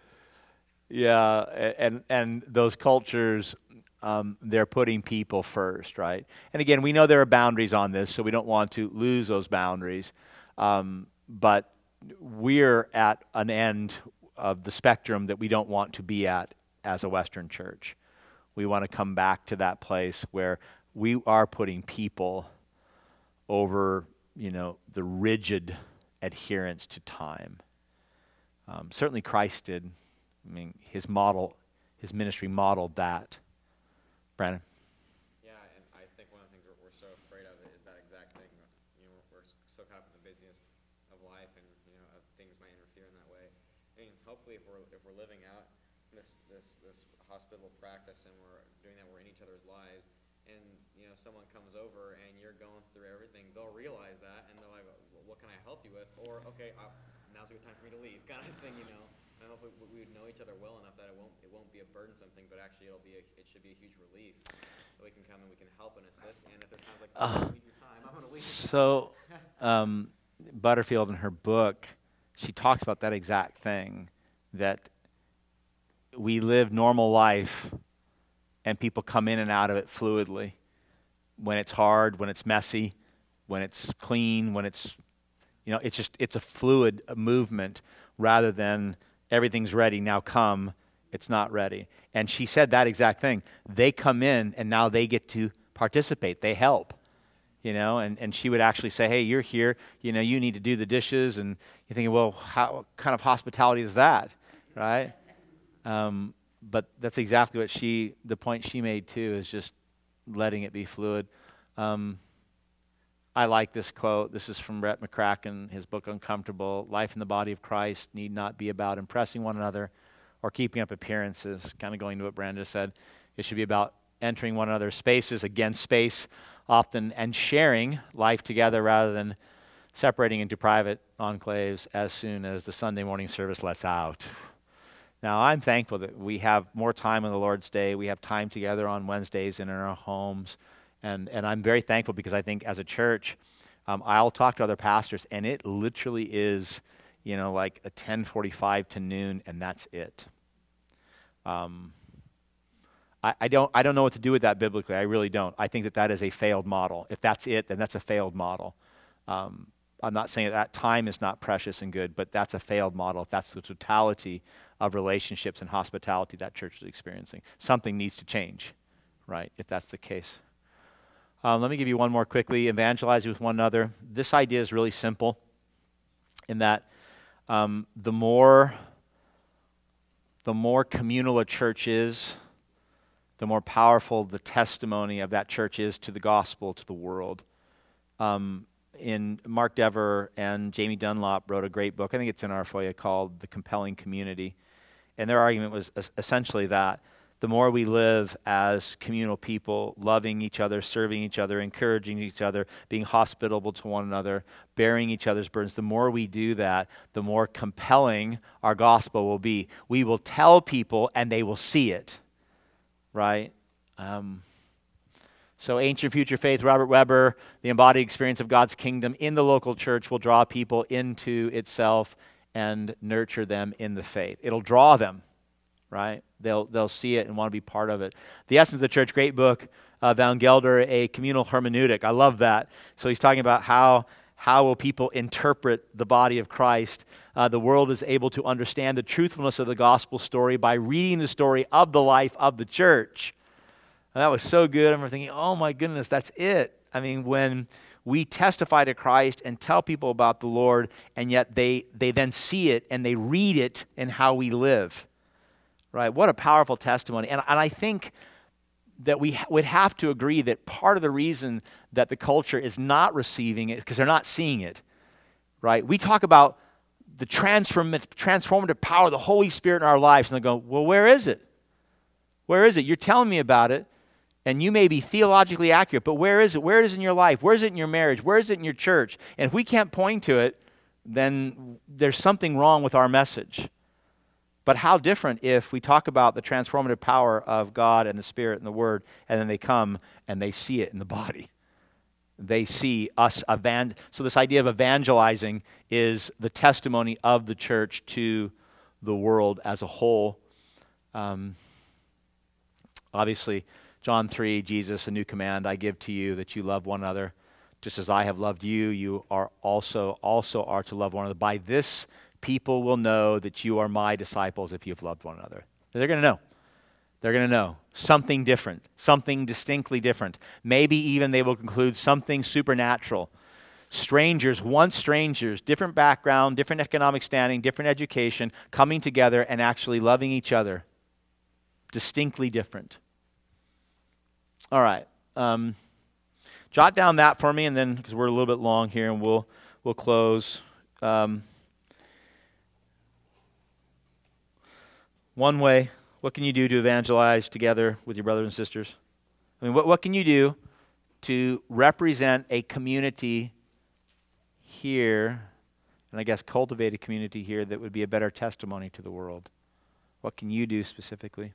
[SPEAKER 2] Yeah, a- and and those cultures, um, they're putting people first, right? And again, we know there are boundaries on this, so we don't want to lose those boundaries. Um, but we're at an end of the spectrum that we don't want to be at as a Western church. We want to come back to that place where we are putting people over, you know, the rigid adherence to time. Um, certainly Christ did. I mean, his model, his ministry modeled that. Brandon?
[SPEAKER 6] Yeah, and I think one of the things we're, we're so afraid of is that exact thing. You know, we're so caught up in the busyness of life, and you know, of things might interfere in that way. I mean, hopefully, if we're if we're living out this this this hospitable practice and we're doing that, we're in each other's lives, and you know, someone comes over and you're going through everything, they'll realize that, and they're like, well, "What can I help you with?" Or, "Okay, I, now's a good time for me to leave," kind of thing, you know. And hopefully we would know each other well enough that it won't it won't be a burdensome thing, but actually it'll be a, it should be a huge relief. So we can come and we can help and assist. And if it sounds like
[SPEAKER 2] Uh,
[SPEAKER 6] oh, leave your time, I'm gonna leave.
[SPEAKER 2] So, um, Butterfield in her book, she talks about that exact thing, that we live normal life and people come in and out of it fluidly. When it's hard, when it's messy, when it's clean, when it's, you know, it's just, it's a fluid movement rather than everything's ready, now come, it's not ready. And she said that exact thing. They come in and now they get to participate. They help, you know, and, and she would actually say, hey, you're here, you know, you need to do the dishes. And you're thinking, well, how, what kind of hospitality is that, right? Um, but that's exactly what she, the point she made too, is just letting it be fluid. Um, I like this quote. This is from Brett McCracken, his book Uncomfortable. Life in the body of Christ need not be about impressing one another or keeping up appearances. Kind of going to what Brandon said. It should be about entering one another's spaces, again, space often, and sharing life together rather than separating into private enclaves as soon as the Sunday morning service lets out. Now, I'm thankful that we have more time on the Lord's Day. We have time together on Wednesdays and in our homes. And and I'm very thankful because I think as a church, um, I'll talk to other pastors, and it literally is, you know, like a ten forty-five to noon, and that's it. Um, I, I don't I don't know what to do with that biblically. I really don't. I think that that is a failed model. If that's it, then that's a failed model. Um, I'm not saying that, that time is not precious and good, but that's a failed model. If that's the totality of relationships and hospitality that church is experiencing, something needs to change, right? If that's the case. Um, let me give you one more quickly. Evangelize with one another. This idea is really simple in that um, the more the more communal a church is, the more powerful the testimony of that church is to the gospel, to the world. Um, in Mark Dever and Jamie Dunlop wrote a great book, I think it's in our foyer, called The Compelling Community. And their argument was es- essentially that the more we live as communal people, loving each other, serving each other, encouraging each other, being hospitable to one another, bearing each other's burdens, the more we do that, the more compelling our gospel will be. We will tell people and they will see it, right? Um, so Ancient Future Faith, Robert Weber, the embodied experience of God's kingdom in the local church will draw people into itself and nurture them in the faith. It'll draw them, right? They'll they'll see it and want to be part of it. The Essence of the Church, great book, uh, Van Gelder, A Communal Hermeneutic. I love that. So he's talking about how how will people interpret the body of Christ. Uh, the world is able to understand the truthfulness of the gospel story by reading the story of the life of the church. And that was so good. I remember thinking, oh my goodness, that's it. I mean, when we testify to Christ and tell people about the Lord, and yet they, they then see it and they read it in how we live. Right? What a powerful testimony. And, and I think that we ha- would have to agree that part of the reason that the culture is not receiving it is because they're not seeing it. Right? We talk about the transform- transformative power of the Holy Spirit in our lives, and they go, well, where is it? Where is it? You're telling me about it. And you may be theologically accurate, but where is it? Where is it in your life? Where is it in your marriage? Where is it in your church? And if we can't point to it, then there's something wrong with our message. But how different if we talk about the transformative power of God and the Spirit and the Word, and then they come and they see it in the body. They see us evan. So this idea of evangelizing is the testimony of the church to the world as a whole. Um, obviously, John three, Jesus, a new command I give to you, that you love one another. Just as I have loved you, you are also also are to love one another. By this, people will know that you are my disciples if you've loved one another. They're going to know. They're going to know something different, something distinctly different. Maybe even they will conclude something supernatural. Strangers, once strangers, different background, different economic standing, different education, coming together and actually loving each other. Distinctly different. All right. Um, jot down that for me, and then, because we're a little bit long here, and we'll we'll close. Um, one way, what can you do to evangelize together with your brothers and sisters? I mean, what what can you do to represent a community here, and I guess cultivate a community here that would be a better testimony to the world? What can you do specifically?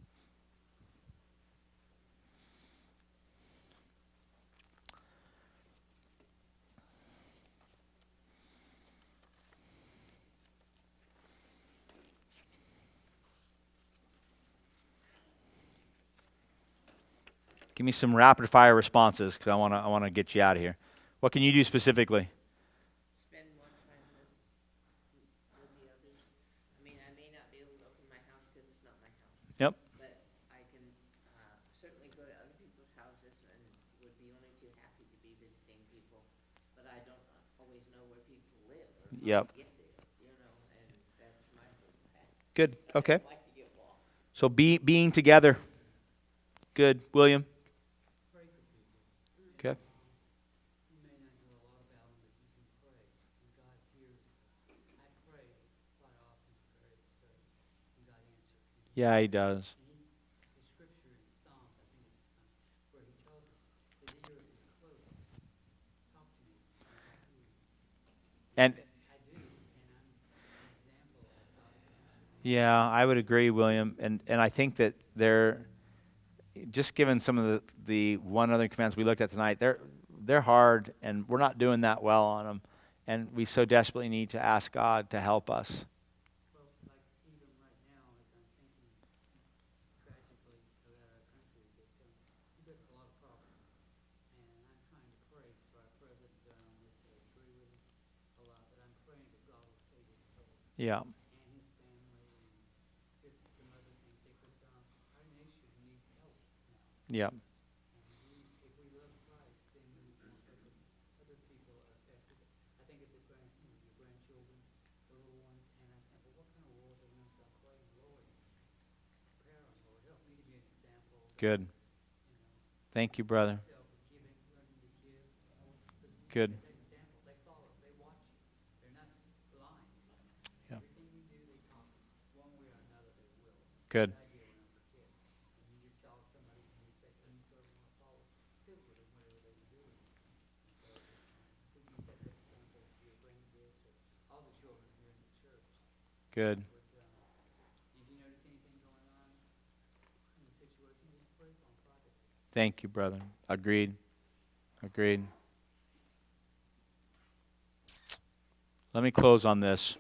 [SPEAKER 2] Give me some rapid fire responses, because I want to I want to get you out of here. What can you do specifically?
[SPEAKER 8] Spend more time with, with the others. I mean, I may not be able to open my house because it's not my house.
[SPEAKER 2] Yep.
[SPEAKER 8] But I can uh, certainly go to other people's houses and would be only too happy to be visiting people. But I don't always know where people live or
[SPEAKER 2] Yep.
[SPEAKER 8] how to get there, you know, and that's my impact.
[SPEAKER 2] Good. Okay.
[SPEAKER 8] I'd like to get lost.
[SPEAKER 2] So be being together. Good. William. Okay.
[SPEAKER 7] You may not know a lot about him, but you can pray, and God hears you. I pray quite often for various studies, and God answers me.
[SPEAKER 2] Yeah, he does.
[SPEAKER 7] And he's, the scripture in Psalms, I think it's the Psalm, where he tells us, his ear is close. Talk to me, and I'll hear you.
[SPEAKER 2] And
[SPEAKER 7] I do, and I'm an example of God answering.
[SPEAKER 2] yeah, I would agree, William. And and I think that they're just given some of the, the one other commands we looked at tonight, they're they're hard, and we're not doing that well on them. And we so desperately need to ask God to help us.
[SPEAKER 7] Well, like even right now, as I'm thinking tragically about our country, that um, we've got a lot of problems, and I'm trying to pray for our president. I don't necessarily agree with him a lot, but I'm praying that God will save his soul
[SPEAKER 2] Yeah.
[SPEAKER 7] and his family, and just some other things, because um, our nation needs help now.
[SPEAKER 2] Yeah.
[SPEAKER 7] And we, if we love Christ, then we want other, other people are affected. I think of the grand, you know, your grandchildren, the little ones, and I think, well, what kind of world are we going to play? Lord, prepare them, Lord. Help me to be an example.
[SPEAKER 2] Good.
[SPEAKER 7] You know,
[SPEAKER 2] Thank you, brother.
[SPEAKER 7] self-giving, learning to give. You know, 'cause
[SPEAKER 2] Good.
[SPEAKER 7] they set an example. They follow. They watch you. They're not blind.
[SPEAKER 2] Yeah.
[SPEAKER 7] Everything you do, they copy. One way or another, they will.
[SPEAKER 2] Good.
[SPEAKER 7] That idea when I'm a kid.
[SPEAKER 2] Good.
[SPEAKER 7] But, uh, did you notice anything going on in the situation? Let's pray for him, Father.
[SPEAKER 2] Thank you, brother. Agreed. Agreed. Let me close on this.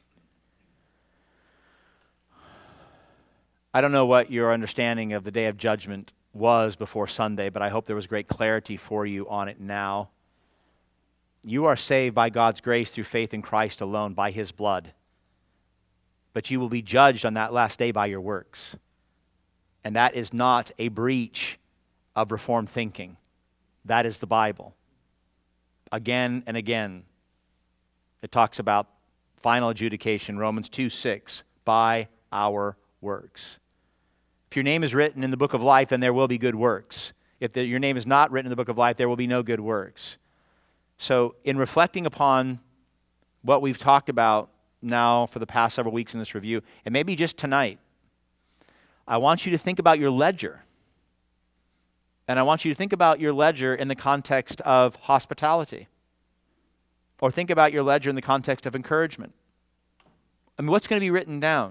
[SPEAKER 2] I don't know what your understanding of the Day of Judgment was before Sunday, but I hope there was great clarity for you on it now. You are saved by God's grace through faith in Christ alone, by His blood. But you will be judged on that last day by your works. And that is not a breach of Reformed thinking. That is the Bible. Again and again, it talks about final adjudication, Romans two six, by our works. If your name is written in the book of life, then there will be good works. If the, your name is not written in the book of life, there will be no good works. So in reflecting upon what we've talked about now for the past several weeks in this review, and maybe just tonight, I want you to think about your ledger. And I want you to think about your ledger in the context of hospitality. Or think about your ledger in the context of encouragement. I mean, what's going to be written down?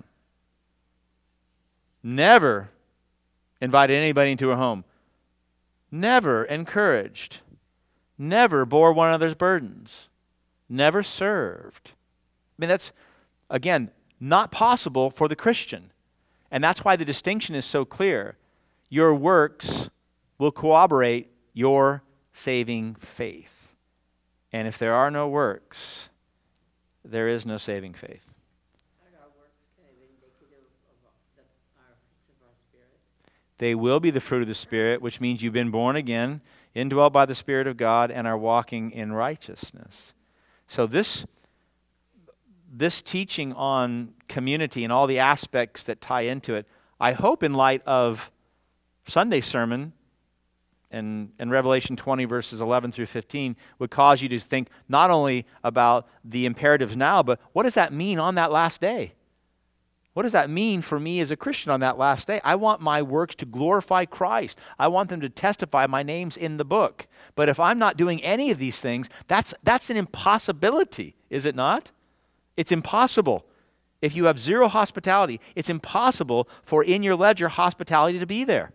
[SPEAKER 2] Never invited anybody into her home. Never encouraged. Never bore one another's burdens. Never served. I mean, that's, again, not possible for the Christian. And that's why the distinction is so clear. Your works will corroborate your saving faith. And if there are no works, there is no saving faith.
[SPEAKER 8] Are our works kind of indicative of the, our fruits of our Spirit?
[SPEAKER 2] They will be the fruit of the Spirit, which means you've been born again, indwelt by the Spirit of God, and are walking in righteousness. So this, this teaching on community and all the aspects that tie into it, I hope in light of Sunday's sermon and, and Revelation twenty, verses eleven through fifteen, would cause you to think not only about the imperatives now, but what does that mean on that last day? What does that mean for me as a Christian on that last day? I want my works to glorify Christ. I want them to testify my name's in the book. But if I'm not doing any of these things, that's, that's an impossibility, is it not? It's impossible. If you have zero hospitality, it's impossible for in your ledger hospitality to be there.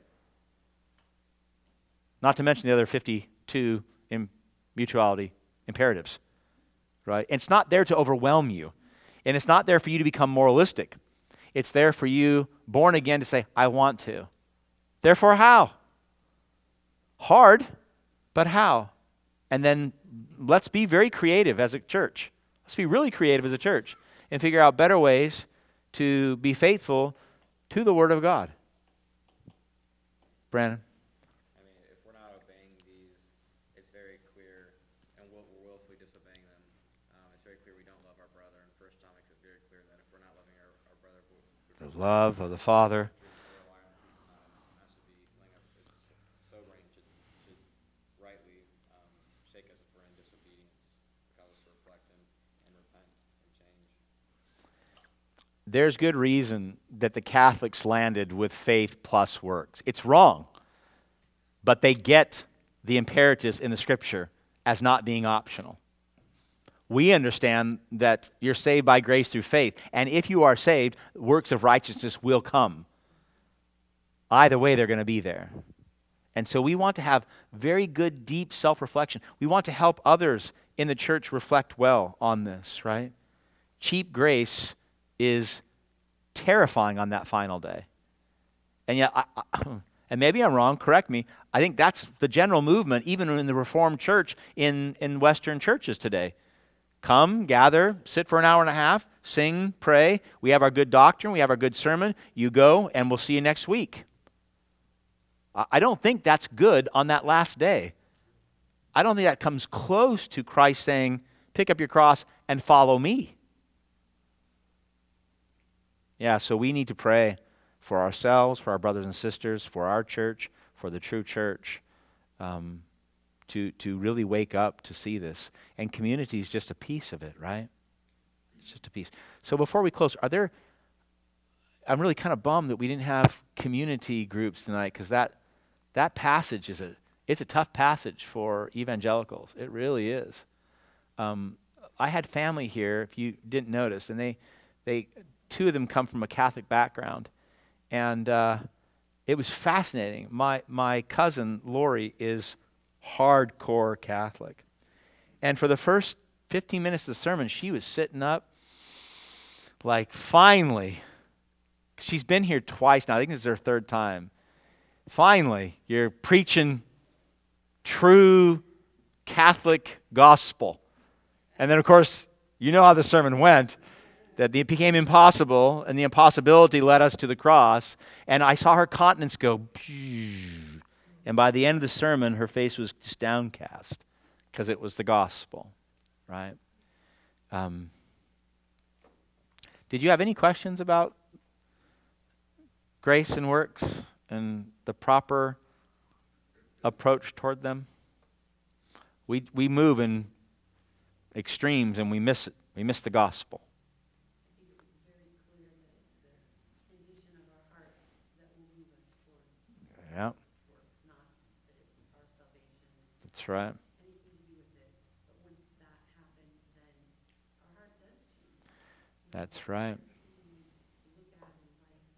[SPEAKER 2] Not to mention the other fifty-two in mutuality imperatives, right? And it's not there to overwhelm you. And it's not there for you to become moralistic. It's there for you, born again, to say, I want to. Therefore, how? Hard, but how? And then let's be very creative as a church. Let's be really creative as a church and figure out better ways to be faithful to the Word of God. Brandon?
[SPEAKER 6] I mean, if we're not obeying these, it's very clear, and we're willfully disobeying them, um, it's very clear we don't love our brother. And First John makes it very clear that if we're not loving our, our brother, we're, we're
[SPEAKER 2] The love of the Father.
[SPEAKER 6] rely on um, has to be something that is sobering, should, should rightly um, shake us if we're in disobedience, cause us to reflect and, and repent and change.
[SPEAKER 2] There's good reason that the Catholics landed with faith plus works. It's wrong, but they get the imperatives in the Scripture as not being optional. We understand that you're saved by grace through faith, and if you are saved, works of righteousness will come. Either way, they're going to be there. And so we want to have very good, deep self-reflection. We want to help others in the church reflect well on this, right? Cheap grace is terrifying on that final day. And yet, I, I, and maybe I'm wrong, correct me, I think that's the general movement, even in the Reformed church in, in Western churches today. Come, gather, sit for an hour and a half, sing, pray. We have our good doctrine, we have our good sermon. You go, and we'll see you next week. I don't think that's good on that last day. I don't think that comes close to Christ saying, pick up your cross and follow me. Yeah, so we need to pray for ourselves, for our brothers and sisters, for our church, for the true church, um, to, to really wake up to see this. And community is just a piece of it, right? It's just a piece. So before we close, are there, I'm really kind of bummed that we didn't have community groups tonight, because that, that passage is a, it's a tough passage for evangelicals. It really is. Um, I had family here, if you didn't notice, and they, they two of them come from a Catholic background, and uh, it was fascinating. My my cousin Lori is hardcore Catholic, and for the first fifteen minutes of the sermon, she was sitting up, like, finally. She's been here twice now. I think this is her third time. Finally, you're preaching true Catholic gospel. And then, of course, you know how the sermon went, that it became impossible, and the impossibility led us to the cross. And I saw her countenance go, and by the end of the sermon, her face was just downcast because it was the gospel, right? Um, did you have any questions about grace and works and the proper approach toward them? We we move in extremes and we miss it. We miss the gospel.
[SPEAKER 3] I think it was very clear that it's the condition of our heart that will move us toward
[SPEAKER 2] Yeah,
[SPEAKER 3] works, not that it's our salvation.
[SPEAKER 2] that's right.
[SPEAKER 3] Anything to do with it. But once that happens, then our heart does change.
[SPEAKER 2] That's right.
[SPEAKER 3] Look at it in life.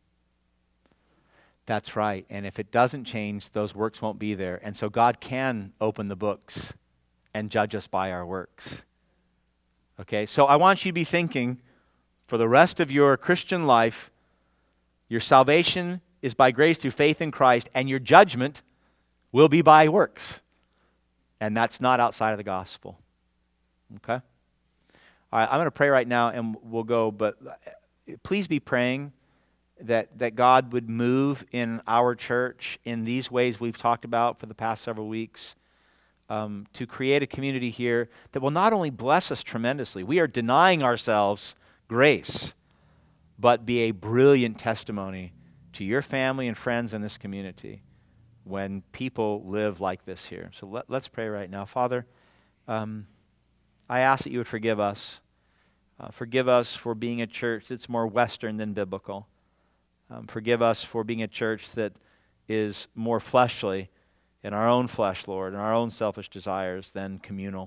[SPEAKER 2] That's right. And if it doesn't change, those works won't be there. And so God can open the books and judge us by our works. Okay, so I want you to be thinking for the rest of your Christian life, your salvation is by grace through faith in Christ, and your judgment will be by works. And that's not outside of the gospel. Okay? All right, I'm going to pray right now and we'll go, but please be praying that, that God would move in our church in these ways we've talked about for the past several weeks. Um, to create a community here that will not only bless us tremendously, we are denying ourselves grace, but be a brilliant testimony to your family and friends in this community when people live like this here. So let, let's pray right now. Father, um, I ask that you would forgive us. Uh, forgive us for being a church that's more Western than biblical. Um, forgive us for being a church that is more fleshly in our own flesh, Lord, and our own selfish desires than communal.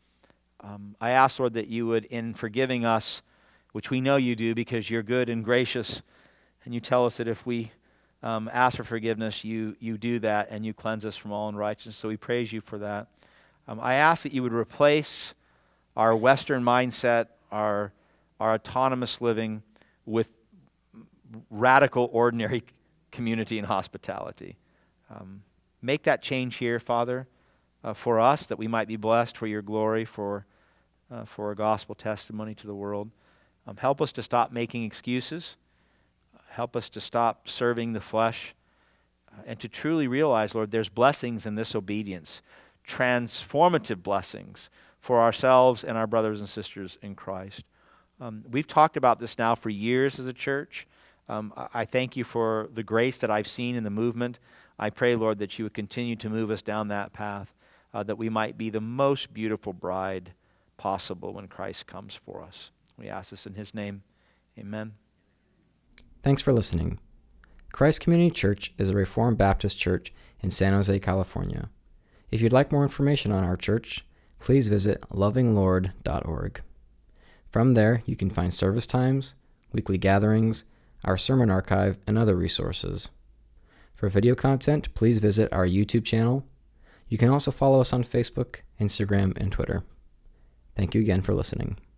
[SPEAKER 2] Um, I ask, Lord, that you would, in forgiving us, which we know you do because you're good and gracious, and you tell us that if we um, ask for forgiveness, you you do that, and you cleanse us from all unrighteousness. So we praise you for that. Um, I ask that you would replace our Western mindset, our, our autonomous living, with radical, ordinary community and hospitality. Um, Make that change here, Father, uh, for us, that we might be blessed for your glory, for uh, for a gospel testimony to the world. Um, help us to stop making excuses. Help us to stop serving the flesh, uh, and to truly realize, Lord, there's blessings in this obedience, transformative blessings for ourselves and our brothers and sisters in Christ. Um, we've talked about this now for years as a church. Um, I, I thank you for the grace that I've seen in the movement. I pray, Lord, that you would continue to move us down that path, uh, that we might be the most beautiful bride possible when Christ comes for us. We ask this in his name. Amen.
[SPEAKER 1] Thanks for listening. Christ Community Church is a Reformed Baptist church in San Jose, California. If you'd like more information on our church, please visit loving lord dot org. From there, you can find service times, weekly gatherings, our sermon archive, and other resources. For video content, please visit our YouTube channel. You can also follow us on Facebook, Instagram, and Twitter. Thank you again for listening.